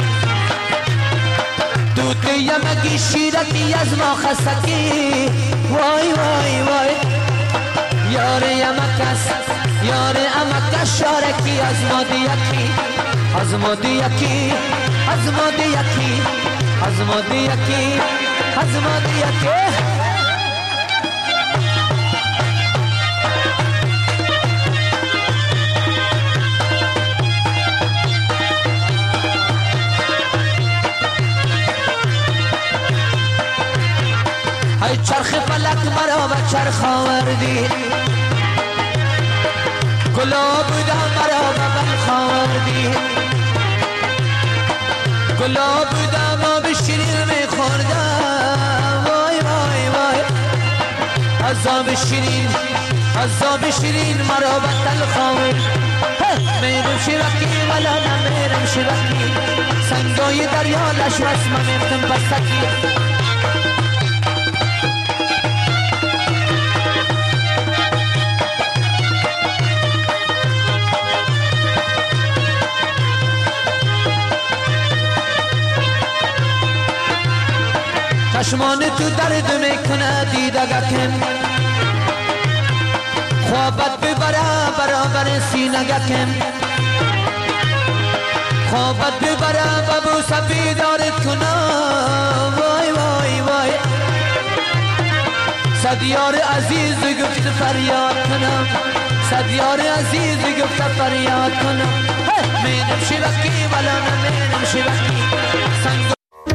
دوده یمگی شیرتی از ما خسکی وای وای وای یار یمکس یار امکس شارکی از ما دیکی از ما دیکی از ما دیکی از ما دیکی از ما دیکی ای چرخ فلک مرا به چرخ آوردی گلاب بودم مرا به بلخ آوردی گلاب بودم آب شیرین میخوردم وای وای وای از آب شیرین مرا به تلخ آوردی میرم شیرکی ولا نمیرم شیرکی سنگای دریا لشوس من افتم بسکی چشمان تو درد میکنه دیدگکم خوابت ببره برابر سینگکم خوابت ببره ببوسه بیدارت کنم وای وای وای صد یار عزیز گفت فریاد کنم صد یار عزیز گفت فریاد کنم مینم شبکی ولا نمینم شبکی